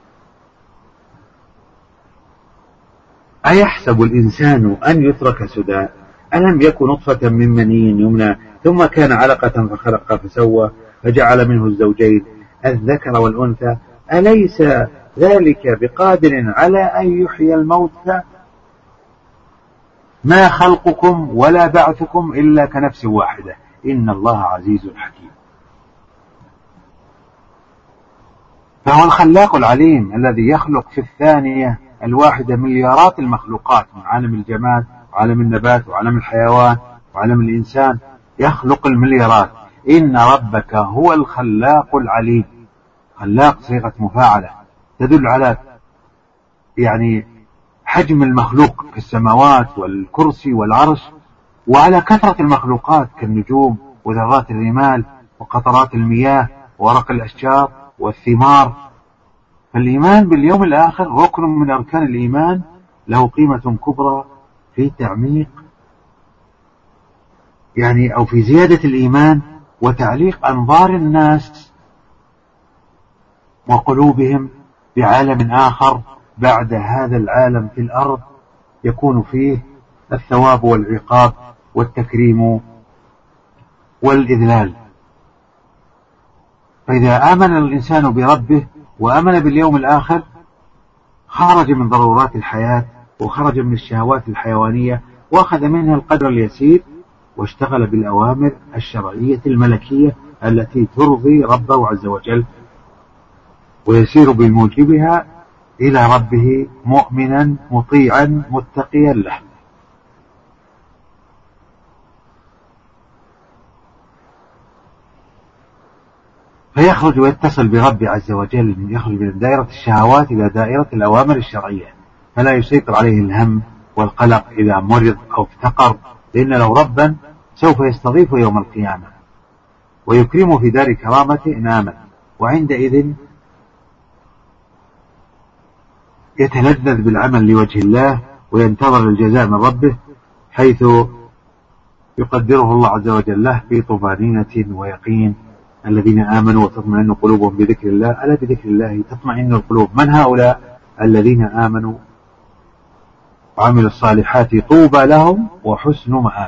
[SPEAKER 1] أيحسب الإنسان أن يترك سدى؟ ألم يكن نطفة من مني يمنى ثم كان علقة فخلق فسوى فجعل منه الزوجين الذكر والأنثى، أليس ذلك بقادر على أن يحيي الموتى؟ ما خلقكم ولا بعثكم إلا كنفس واحدة إن الله عزيز حكيم. فهو الخلاق العليم الذي يخلق في الثانية الواحدة مليارات المخلوقات من عالم الجماد وعالم النبات وعالم الحيوان وعالم الإنسان، يخلق المليارات. إن ربك هو الخلاق العليم. خلاق صيغة مفاعلة تدل على حجم المخلوق كالسماوات والكرسي والعرش، وعلى كثرة المخلوقات كالنجوم وذرات الرمال وقطرات المياه وورق الأشجار والثمار. فالإيمان باليوم الآخر ركن من أركان الإيمان، له قيمة كبرى في تعميق أو في زيادة الإيمان وتعليق أنظار الناس وقلوبهم بعالم آخر بعد هذا العالم في الأرض يكون فيه الثواب والعقاب والتكريم والإذلال. فإذا آمن الإنسان بربه وآمن باليوم الآخر خرج من ضرورات الحياة وخرج من الشهوات الحيوانية وأخذ منها القدر اليسير واشتغل بالأوامر الشرعية الملكية التي ترضي ربه عز وجل، ويسير بموجبها إلى ربه مؤمنا مطيعا متقيا له. فيخرج ويتصل برب عز وجل، يخرج من دائرة الشهوات إلى دائرة الأوامر الشرعية، فلا يسيطر عليه الهم والقلق إذا مرض أو افتقر، لأن له ربا سوف يستضيفه يوم القيامة ويكرمه في دار كرامته إن آمن، وعندئذ يتلذذ بالعمل لوجه الله وينتظر الجزاء من ربه، حيث يقدره الله عز وجل له في طمأنينة ويقين. الذين آمنوا وتطمئن قلوبهم بذكر الله، ألا بذكر الله تطمئن القلوب. من هؤلاء؟ الذين آمنوا وعملوا الصالحات طوبى لهم وحسن مآب.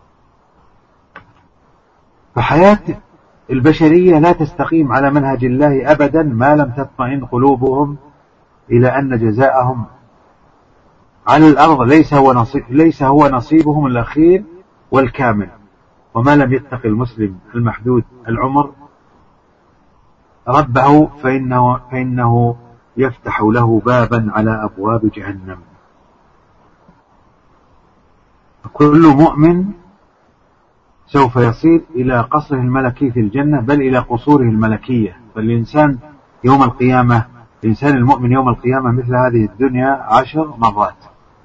[SPEAKER 1] فحياة البشرية لا تستقيم على منهج الله أبدا ما لم تطمئن قلوبهم إلى أن جزاءهم على الأرض ليس هو نصيبهم الأخير والكامل، وما لم يتق المسلم المحدود العمر ربه فإنه يفتح له بابا على أبواب جهنم. كل مؤمن سوف يصير إلى قصره الملكي في الجنة، بل إلى قصوره الملكية. فالإنسان يوم القيامة، الإنسان المؤمن يوم القيامة مثل هذه الدنيا 10 مرات.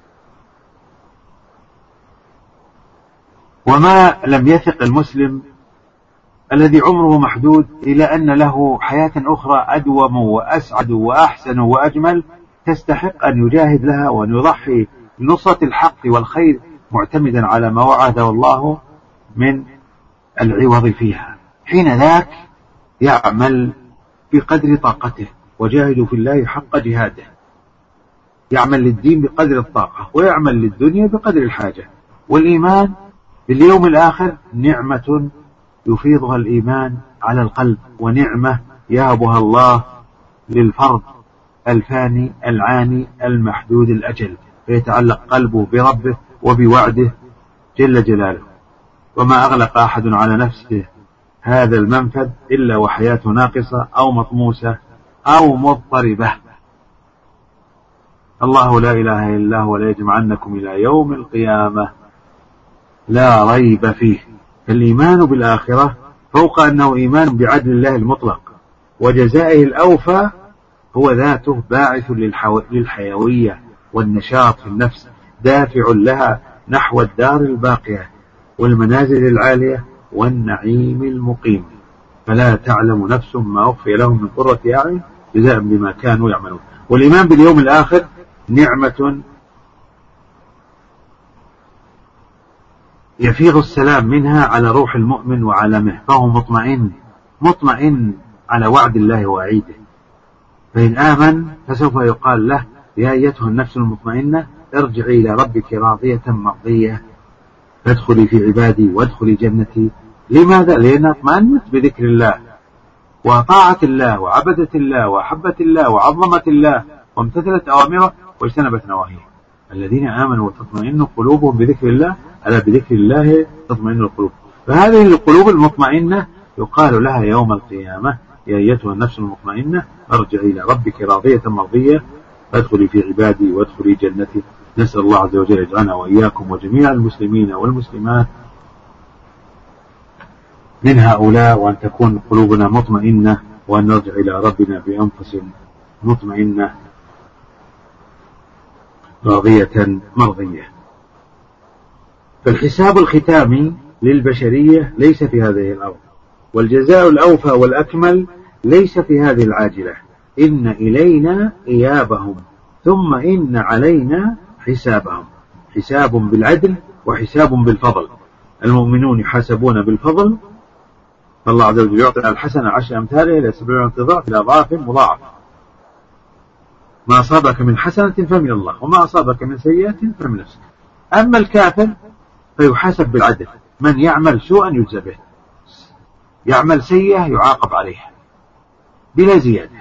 [SPEAKER 1] وما لم يثق المسلم الذي عمره محدود إلى أن له حياة أخرى أدوم وأسعد وأحسن وأجمل تستحق أن يجاهد لها وأن يضحي لنصرة الحق والخير معتمدا على ما وعده الله من العوض فيها. حين ذاك يعمل بقدر طاقته، وجاهدوا في الله حق جهاده. يعمل للدين بقدر الطاقة، ويعمل للدنيا بقدر الحاجة. والإيمان باليوم الآخر نعمة يفيضها الإيمان على القلب، ونعمة يهبها الله للفرد الفاني العاني المحدود الأجل، فيتعلق قلبه بربه وبوعده جل جلاله. وما أغلق أحد على نفسه هذا المنفذ إلا وحياته ناقصة أو مطموسة أو مضطربة. الله لا إله إلا هو ليجمعنكم إلى يوم القيامة لا ريب فيه. فالإيمان بالآخرة فوق أنه إيمان بعدل الله المطلق وجزائه الأوفى، هو ذاته باعث للحيوية والنشاط في النفس، دافع لها نحو الدار الباقية والمنازل العالية والنعيم المقيم. فلا تعلم نفس ما أخفي لهم من قرة أعين جزاء بما كانوا يعملون. والإيمان باليوم الآخر نعمة يفيض السلام منها على روح المؤمن وعالمه، فهو مطمئن على وعد الله ووعيده. فإن آمن فسوف يقال له يا أيتها النفس المطمئنة ارجعي إلى ربك راضية مرضية فادخلي في عبادي وادخلي جنتي. لماذا؟ لأن اطمأنت بذكر الله وطاعت الله وعبدت الله وأحبت الله وعظمت الله وامتثلت أوامره واجتنبت نواهيه. الذين آمنوا وتطمئن قلوبهم بذكر الله، ألا بذكر الله تطمئن القلوب. فهذه القلوب المطمئنة يقال لها يوم القيامة يا أيتها النفس المطمئنة ارجعي إلى ربك راضية مرضية فادخلي في عبادي وادخلي جنتي. نسأل الله عز وجل يجعلنا وإياكم وجميع المسلمين والمسلمات من هؤلاء، وأن تكون قلوبنا مطمئنة، وأن نرجع إلى ربنا بأنفس مطمئنة راضية مرضية. فالحساب الختامي للبشرية ليس في هذه الأرض، والجزاء الأوفى والأكمل ليس في هذه العاجلة. إن إلينا إيابهم ثم إن علينا حسابهم. حساب بالعدل وحساب بالفضل. المؤمنون يحاسبون بالفضل، فالله عز وجل يعطي الحسنة 10 أمثالها إلى 700 ضعف إلى أضعاف مضاعفة. ما أصابك من حسنة فمن الله، وما أصابك من سيئة فمن نفسك. أما الكافر فيحاسب بالعدل، من يعمل سوءا يجزى به، يعمل سيئة يعاقب عليها بلا زيادة.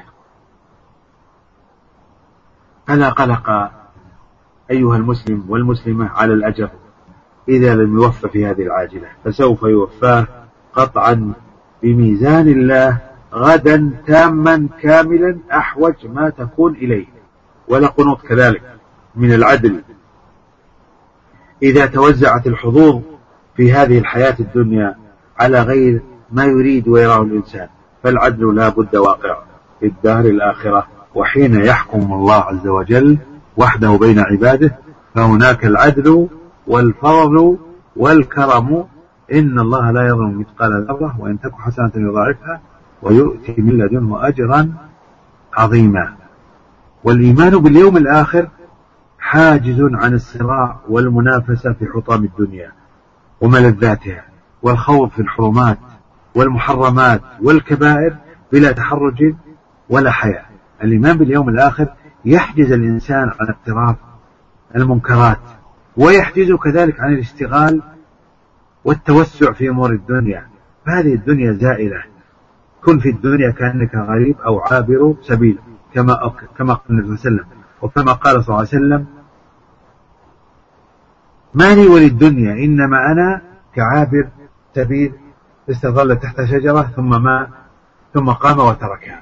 [SPEAKER 1] فلا قلق أيها المسلم والمسلمة على الأجر إذا لم يوفى في هذه العاجلة، فسوف يوفاه قطعا بميزان الله غدا تاما كاملا أحوج ما تكون إليه. ولا قنوط كذلك من العدل إذا توزعت الحظوظ في هذه الحياة الدنيا على غير ما يريد ويراه الإنسان، فالعدل لا بد واقع في الدار الآخرة. وحين يحكم الله عز وجل وحده بين عباده فهناك العدل والفضل والكرم. إن الله لا يظلم مثقال ذرة وإن تك حسنة يضاعفها ويؤتي من لدنه أجرا عظيما. والإيمان باليوم الآخر حاجز عن الصراع والمنافسة في حطام الدنيا وملذاتها والخوض في الحرمات والمحرمات والكبائر بلا تحرج ولا حياء. الإيمان باليوم الآخر يحجز الإنسان عن اقتراف المنكرات، ويحجزه كذلك عن الاشتغال والتوسع في أمور الدنيا. فهذه الدنيا زائلة، كن في الدنيا كأنك غريب أو عابر سبيل، كما قال النبي صلى الله عليه وسلم. وكما قال صلى الله عليه وسلم ما لي وللدنيا إنما أنا كعابر سبيل استظل تحت شجرة ثم قام وتركها.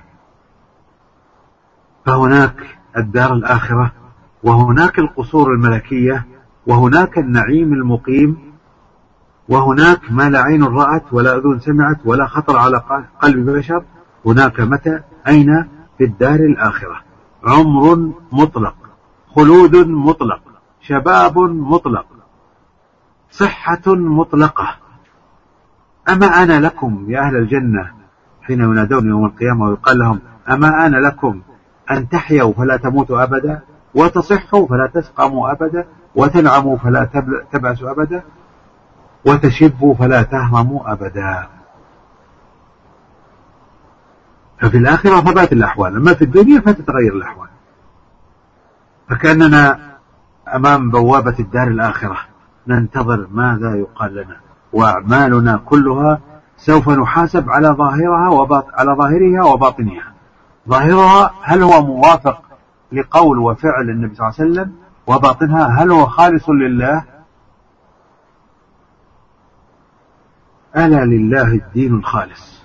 [SPEAKER 1] فهناك الدار الآخرة، وهناك القصور الملكية، وهناك النعيم المقيم، وهناك ما لا عين رأت ولا أذن سمعت ولا خطر على قلب بشر. هناك متى؟ أين؟ في الدار الآخرة. عمر مطلق، خلود مطلق، شباب مطلق، صحة مطلقة. أما أنا لكم يا أهل الجنة حين ينادون يوم القيامة ويقال لهم أما أنا لكم أن تحيوا فلا تموتوا أبدا، وتصحوا فلا تسقموا أبدا، وتنعموا فلا تبعسوا أبدا، وتشبوا فلا تهرموا أبدا. ففي الآخرة ثبات الأحوال، أما في الدنيا فتتغير الأحوال. فكأننا أمام بوابة الدار الآخرة ننتظر ماذا يقال لنا، وأعمالنا كلها سوف نحاسب على ظاهرها وباطنها. ظاهرها هل هو موافق لقول وفعل النبي صلى الله عليه وسلم، وباطنها هل هو خالص لله. ألا لله الدين الخالص.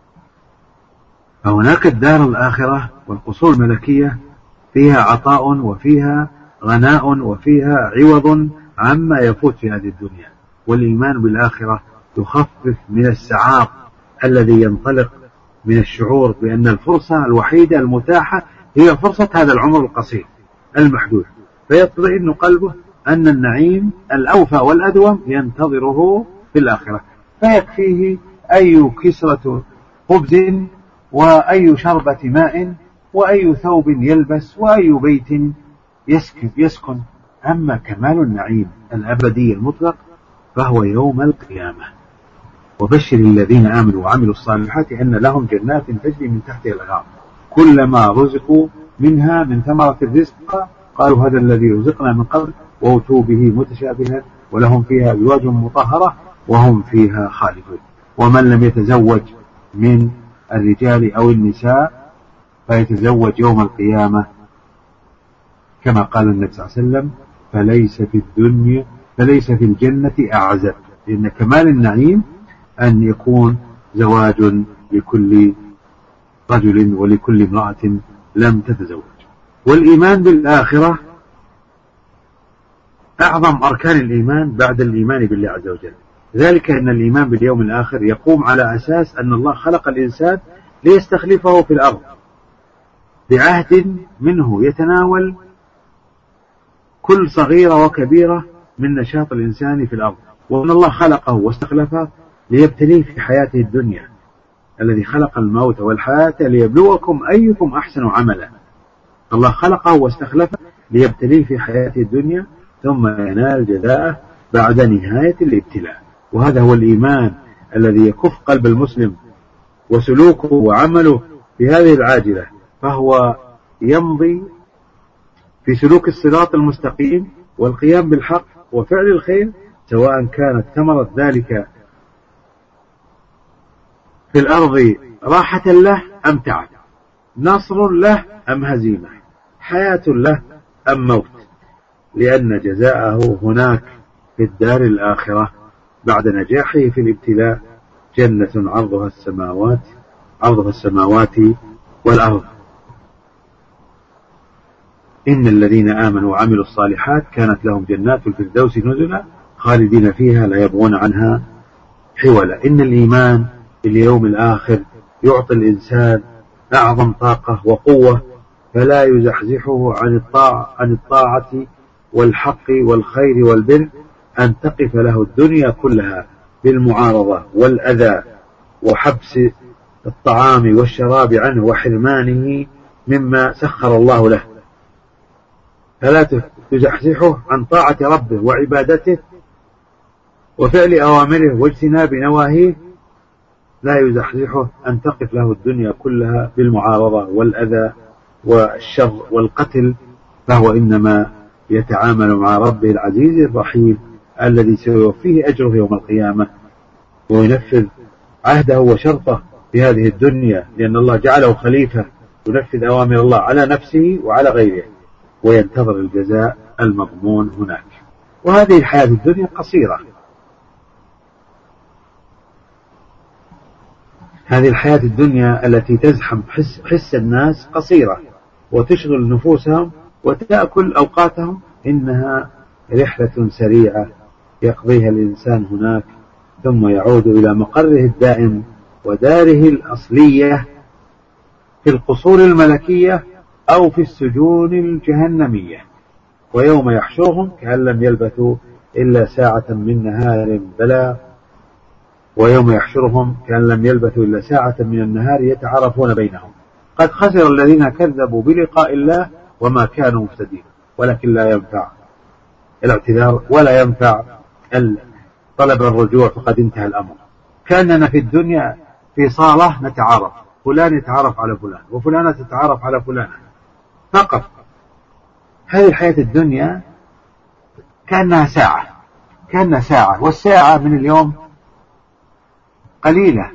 [SPEAKER 1] فهناك الدار الآخرة والقصور الملكية فيها عطاء وفيها غناء وفيها عوض عما يفوت في هذه الدنيا. والإيمان بالآخرة يخفف من السعاق الذي ينطلق من الشعور بأن الفرصة الوحيدة المتاحة هي فرصة هذا العمر القصير المحدود، فيطمئن قلبه أن النعيم الأوفى والأدوم ينتظره في الآخرة، فيكفيه أي كسرة خبز وأي شربة ماء وأي ثوب يلبس وأي بيت يسكن. أما كمال النعيم الأبدي المطلق فهو يوم القيامة. وبشر الذين آمنوا وعملوا الصالحات أن لهم جنات تجري من تحتها الأنهار كلما رزقوا منها من ثمرة الرزق قالوا هذا الذي رزقنا من قبل وأتوا به متشابها ولهم فيها أزواج مطهرة وهم فيها خالدون. ومن لم يتزوج من الرجال أو النساء فيتزوج يوم القيامة كما قال النبي صلى الله عليه وسلم فليس في الجنة أعزب. لأن كمال النعيم أن يكون زواج لكل رجل ولكل امرأة لم تتزوج. والإيمان بالآخرة أعظم أركان الإيمان بعد الإيمان بالله عز وجل. ذلك أن الإيمان باليوم الآخر يقوم على أساس أن الله خلق الإنسان ليستخلفه في الأرض بعهد منه يتناول كل صغيرة وكبيرة من نشاط الإنسان في الأرض، وأن الله خلقه واستخلفه ليبتليه في حياته الدنيا. الذي خلق الموت والحياة ليبلوكم أيكم أحسن عملا. الله خلقه واستخلفه ليبتليه في حياته الدنيا ثم ينال جزاءه بعد نهاية الابتلاء. وهذا هو الإيمان الذي يكف قلب المسلم وسلوكه وعمله في هذه العاجلة، فهو يمضي في سلوك الصراط المستقيم والقيام بالحق وفعل الخير، سواء كانت ثمرة ذلك في الأرض راحة له أم تعب، نصر له أم هزيمة، حياة له أم موت، لأن جزاءه هناك في الدار الآخرة بعد نجاحه في الابتلاء جنة عرضها السماوات والأرض. إن الذين آمنوا وعملوا الصالحات كانت لهم جنات الفردوس نزلا خالدين فيها لا يبغون عنها حولا. إن الإيمان باليوم الآخر يعطي الإنسان أعظم طاقة وقوة، فلا يزحزحه عن الطاعة والحق والخير والبر، أن تقف له الدنيا كلها بالمعارضة والأذى وحبس الطعام والشراب عنه وحرمانه مما سخر الله له، فلا تزحزحه عن طاعة ربه وعبادته وفعل أوامره واجتناب نواهيه، لا يزحزحه أن تقف له الدنيا كلها بالمعارضة والأذى والشر والقتل، فهو إنما يتعامل مع ربه العزيز الرحيم الذي سيوفيه أجره يوم القيامة وينفذ عهده وشرطه في هذه الدنيا، لأن الله جعله خليفة ينفذ أوامر الله على نفسه وعلى غيره، وينتظر الجزاء المضمون هناك. وهذه الحياة الدنيا قصيرة، هذه الحياة الدنيا التي تزحم حس الناس قصيرة وتشغل نفوسهم وتأكل أوقاتهم، إنها رحلة سريعة يقضيها الإنسان هناك ثم يعود إلى مقره الدائم وداره الأصلية في القصور الملكية أو في السجون الجهنمية. ويوم يحشرهم كأن لم يلبثوا إلا ساعة من نهار بلاغ ويوم يحشرهم كأن لم يلبثوا إلا ساعة من النهار يتعارفون بينهم قد خسر الذين كذبوا بلقاء الله وما كانوا مهتدين. ولكن لا ينفع الاعتذار ولا ينفع طلب الرجوع، فقد انتهى الأمر. كأننا في الدنيا في صالة نتعارف، فلان يتعارف على فلان وفلانة تتعارف على فلانة فقط. هذه الحياة الدنيا كأنها ساعة، والساعة من اليوم قليلة،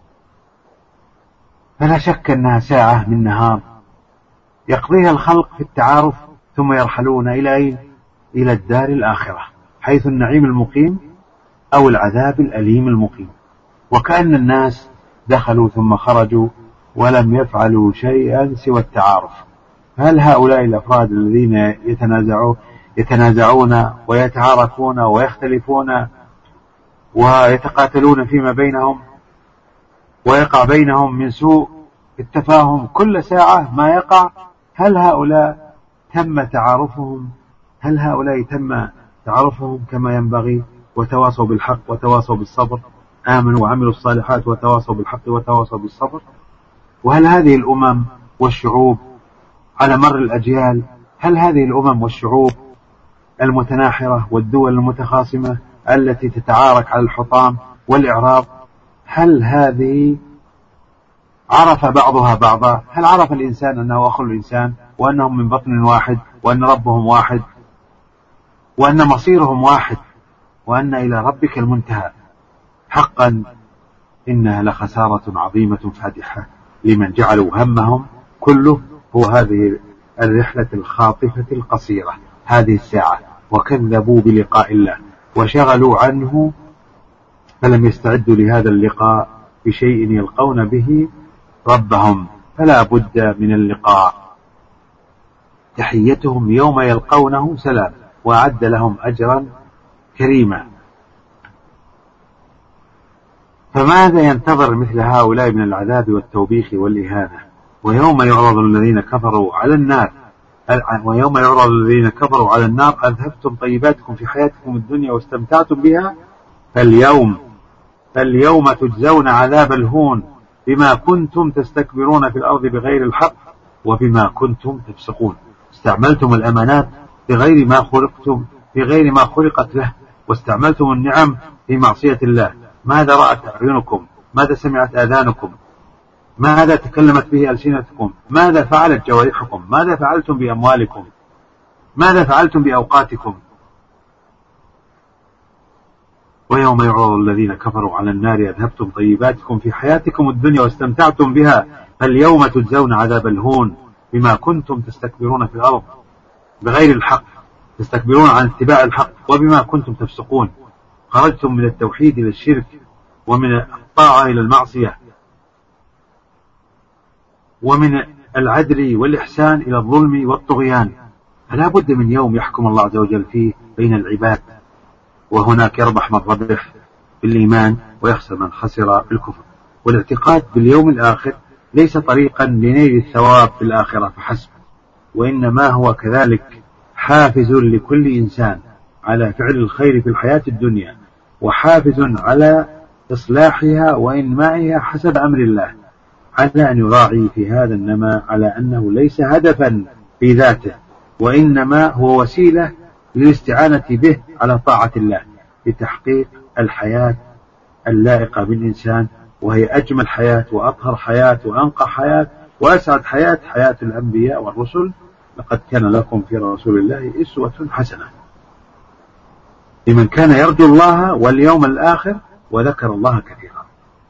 [SPEAKER 1] فلا شك أنها ساعة من نهار يقضيها الخلق في التعارف ثم يرحلون إلى الدار الآخرة، حيث النعيم المقيم أو العذاب الأليم المقيم. وكأن الناس دخلوا ثم خرجوا ولم يفعلوا شيئا سوى التعارف. هل هؤلاء الأفراد الذين يتنازعون ويتعارفون ويختلفون ويتقاتلون فيما بينهم ويقع بينهم من سوء التفاهم كل ساعة ما يقع، هل هؤلاء تم تعرفهم كما ينبغي وتواصوا بالحق وتواصوا بالصبر، آمنوا وعملوا الصالحات وتواصوا بالحق وتواصوا بالصبر؟ وهل هذه الأمم والشعوب على مر الأجيال، هل هذه الأمم والشعوب المتناحرة والدول المتخاصمة التي تتعارك على الحطام والإعراض، هل هذه عرف بعضها بعضا؟ هل عرف الإنسان أنه أخو الإنسان وأنهم من بطن واحد وأن ربهم واحد وأن مصيرهم واحد وأن إلى ربك المنتهى؟ حقا إنها لخسارة عظيمة فادحة لمن جعلوا همهم كله هو هذه الرحلة الخاطفة القصيرة، هذه الساعة، وكذبوا بلقاء الله وشغلوا عنه فلم يستعدوا لهذا اللقاء بشيء يلقون به ربهم، فلا بد من اللقاء. تحيتهم يوم يلقونه سلام وأعد لهم أجرا كريما. فماذا ينتظر مثل هؤلاء من العذاب والتوبيخ والإهانة؟ ويوم يعرض الذين كفروا على النار أذهبتم طيباتكم في حياتكم الدنيا واستمتعتم بها فاليوم تجزون عذاب الهون بما كنتم تستكبرون في الأرض بغير الحق وبما كنتم تفسقون. استعملتم الأمانات في غير ما خلقت له، واستعملتم النعم في معصية الله. ماذا رأت أعينكم؟ ماذا سمعت آذانكم؟ ماذا تكلمت به ألسنتكم؟ ماذا فعلت جوارحكم؟ ماذا فعلتم بأموالكم؟ ماذا فعلتم بأوقاتكم؟ ويوم يعرض الذين كفروا على النار أذهبتم طيباتكم في حياتكم الدنيا واستمتعتم بها فاليوم تجزون عذاب الهون بما كنتم تستكبرون في الأرض بغير الحق، تستكبرون عن اتباع الحق، وبما كنتم تفسقون. خرجتم من التوحيد إلى الشرك ومن الطاعة إلى المعصية ومن العدل والإحسان إلى الظلم والطغيان. فلا بد من يوم يحكم الله عز وجل فيه بين العباد، وهناك يربح من ربح بالإيمان ويخسر من خسر بالكفر. والاعتقاد باليوم الآخر ليس طريقا لنيل الثواب في الآخرة فحسب، وإنما هو كذلك حافز لكل إنسان على فعل الخير في الحياة الدنيا، وحافز على إصلاحها وإنمائها حسب أمر الله، على أن يراعي في هذا النماء على أنه ليس هدفا في ذاته، وإنما هو وسيلة للاستعانة به على طاعة الله لتحقيق الحياة اللائقة بالإنسان، وهي أجمل حياة وأطهر حياة وأنقى حياة وأسعد حياة، حياة الأنبياء والرسل. لقد كان لكم في رسول الله أسوة حسنة لمن كان يرجو الله واليوم الآخر وذكر الله كثيرا.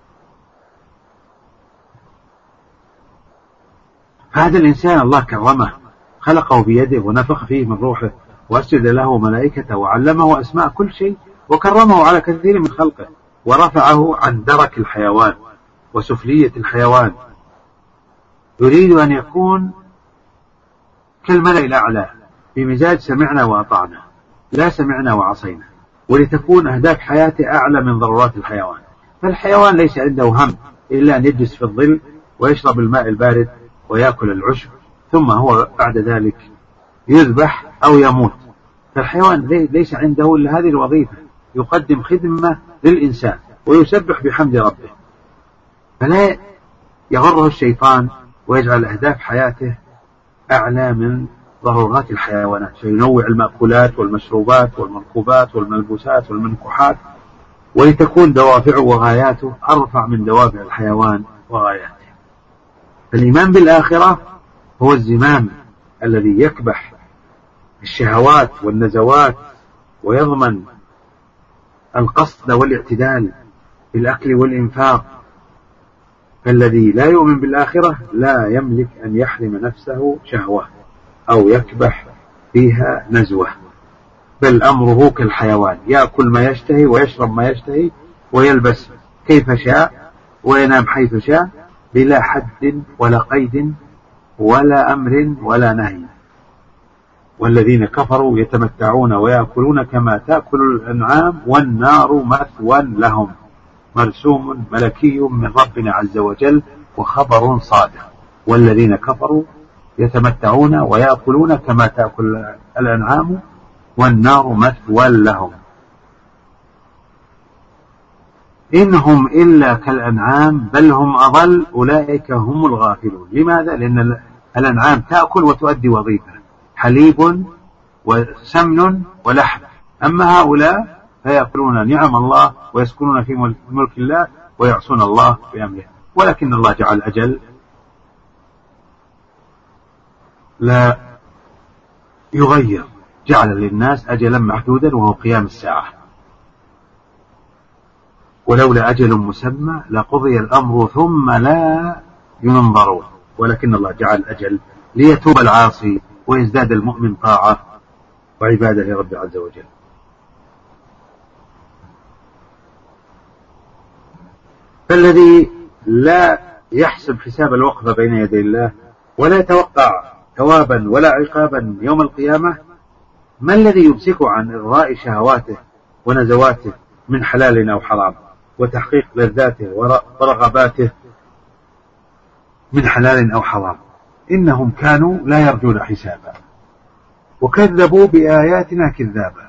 [SPEAKER 1] هذا الإنسان الله كرمه، خلقه بيده ونفخ فيه من روحه وأسجد له ملائكته وعلمه أسماء كل شيء وكرمه على كثير من خلقه ورفعه عن درك الحيوان وسفلية الحيوان، يريد أن يكون كالملأ الأعلى بمزاج سمعنا وأطعنا لا سمعنا وعصينا، ولتكون أهداف حياته أعلى من ضرورات الحيوان. فالحيوان ليس عنده هم إلا أن يجلس في الظل ويشرب الماء البارد ويأكل العشب، ثم هو بعد ذلك يذبح أو يموت. فالحيوان ليس عنده إلا هذه الوظيفة، يقدم خدمة للإنسان ويسبح بحمد ربه. فلا يغره الشيطان ويجعل أهداف حياته أعلى من ضرورات الحيوانات، فينوع المأكولات والمشروبات والمركوبات والملبوسات والمنكحات، ولتكون دوافعه وغاياته أرفع من دوافع الحيوان وغاياته. فالإيمان بالآخرة هو الزمام الذي يكبح الشهوات والنزوات ويضمن القصد والاعتدال في الأكل والإنفاق. فالذي لا يؤمن بالآخرة لا يملك أن يحرم نفسه شهوة أو يكبح فيها نزوة، بل أمره كالحيوان، يأكل ما يشتهي ويشرب ما يشتهي ويلبس كيف شاء وينام حيث شاء، بلا حد ولا قيد ولا أمر ولا نهي. والذين كفروا يتمتعون ويأكلون كما تأكل الأنعام والنار مثوى لهم، مرسوم ملكي من ربنا عز وجل وخبر صادق. والذين كفروا يتمتعون ويأكلون كما تأكل الأنعام والنار مثوى لهم إنهم إلا كالأنعام بل هم أضل أولئك هم الغافلون. لماذا؟ لأن الأنعام تأكل وتؤدي وظيفة، حليب وسمن ولحم، أما هؤلاء فيأكلون نعم الله ويسكنون في ملك الله ويعصون الله بأمره. ولكن الله جعل أجل لا يغير، جعل للناس أجلا محدودا وهو قيام الساعة، ولولا أجل مسمى لقضي الأمر ثم لا ينظرون. ولكن الله جعل أجل ليتوب العاصي ويزداد المؤمن طاعة وعبادة لرب عز وجل. فالذي لا يحسب حساب الوقفة بين يدي الله ولا يتوقع ثوابا ولا عقابا يوم القيامة، ما الذي يمسكه عن إرضاء شهواته ونزواته من حلال أو حرام، وتحقيق لذاته ورغباته من حلال أو حرام؟ إنهم كانوا لا يرجون حسابا وكذبوا بآياتنا كذابا.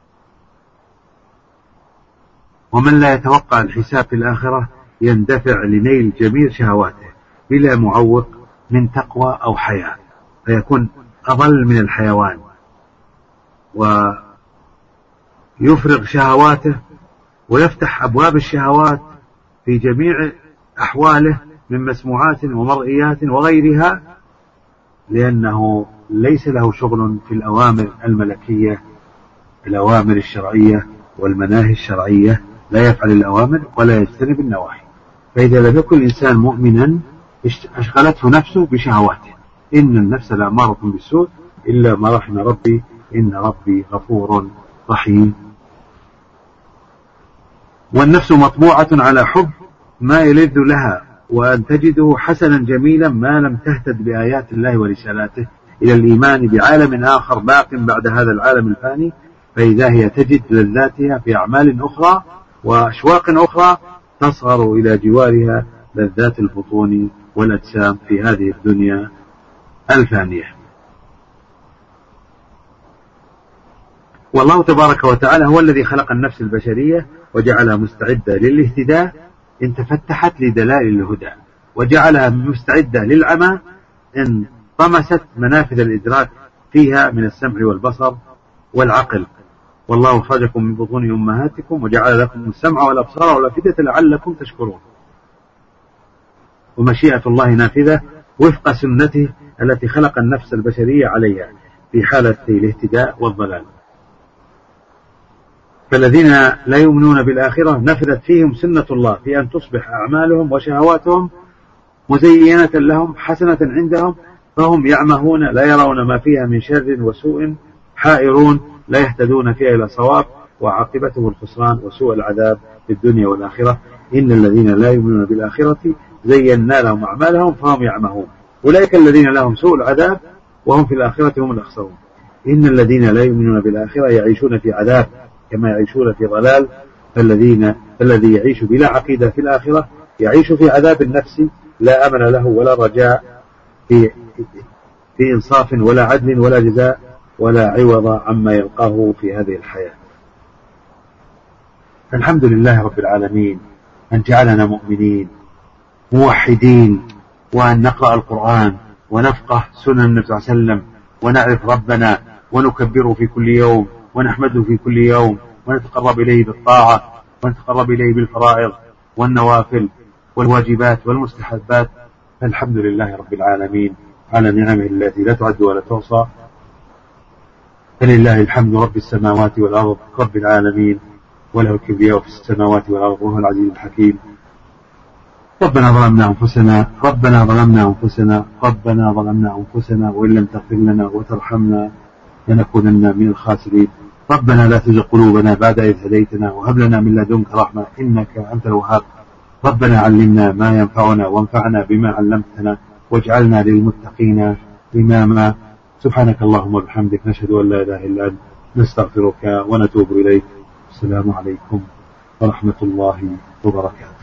[SPEAKER 1] ومن لا يتوقع الحساب في الآخرة يندفع لنيل جميع شهواته بلا معوق من تقوى أو حياة، فيكون أضل من الحيوان ويفرغ شهواته ويفتح أبواب الشهوات في جميع أحواله من مسموعات ومرئيات وغيرها، لأنه ليس له شغل في الأوامر الملكية، الأوامر الشرعية والمناهي الشرعية، لا يفعل الأوامر ولا يجتنب النواهي. فإذا لم يكن الإنسان مؤمنا أشغلته نفسه بشهواته. إن النفس لأمارة بالسوء إلا ما رحم ربي إن ربي غفور رحيم. والنفس مطبوعة على حب ما يلذ لها وأن تجده حسنا جميلا ما لم تهتد بآيات الله ورسالاته إلى الإيمان بعالم آخر باق بعد هذا العالم الفاني، فإذا هي تجد لذاتها في أعمال أخرى وأشواق أخرى تصغر إلى جوارها لذات البطون والأجسام في هذه الدنيا الفانية. والله تبارك وتعالى هو الذي خلق النفس البشرية وجعلها مستعدة للاهتداء إن تفتحت لدلائل الهدى، وجعلها مستعدة للعمى إن طمست منافذ الإدراك فيها من السمع والبصر والعقل. والله خرجكم من بطون أمهاتكم وجعل لكم السمع والأبصار والأفئدة لعلكم تشكرون. ومشيئة الله نافذة وفق سنته التي خلق النفس البشرية عليها في حالة الاهتداء والضلال. فالذين لا يؤمنون بالآخرة نفذت فيهم سنة الله في أن تصبح أعمالهم وشهواتهم مزينة لهم حسنة عندهم، فهم يعمهون لا يرون ما فيها من شر وسوء، حائرون لا يهتدون فيها إلى صواب، وعاقبته الخسران وسوء العذاب في الدنيا والآخرة. إن الذين لا يؤمنون بالآخرة زينا لهم أعمالهم فهم يعمهون أولئك الذين لهم سوء العذاب وهم في الآخرة هم الأخسرون. إن الذين لا يؤمنون بالآخرة يعيشون في عذاب كما يعيشون في ضلال، فالذي يعيش بلا عقيدة في الآخرة يعيش في عذاب النفس لا أمن له ولا رجاء في إنصاف ولا عدل ولا جزاء ولا عوض عما يلقاه في هذه الحياة. الحمد لله رب العالمين أن جعلنا مؤمنين موحدين، وأن نقرأ القرآن ونفقه سنن النبي صلى الله عليه وسلم ونعرف ربنا ونكبره في كل يوم ونحمده في كل يوم ونتقرب إليه بالطاعة ونتقرب إليه بالفرائض والنوافل والواجبات والمستحبات. الحمد لله رب العالمين على نعمه التي لا تعد ولا تحصى. فلله الحمد رب السماوات والأرض رب العالمين، وله الكبرياء في السماوات والأرض وهو العزيز الحكيم. ربنا ظلمنا أنفسنا وإن لم تغفر لنا وترحمنا لنكونن من الخاسرين. ربنا لا تزغ قلوبنا بعد إذ هديتنا وهب لنا من لدنك رحمة إنك أنت الوهاب. ربنا علمنا ما ينفعنا وانفعنا بما علمتنا واجعلنا للمتقين إماما. سبحانك اللهم وبحمدك نشهد أن لا إله إلا أنت نستغفرك ونتوب إليك. السلام عليكم ورحمة الله وبركاته.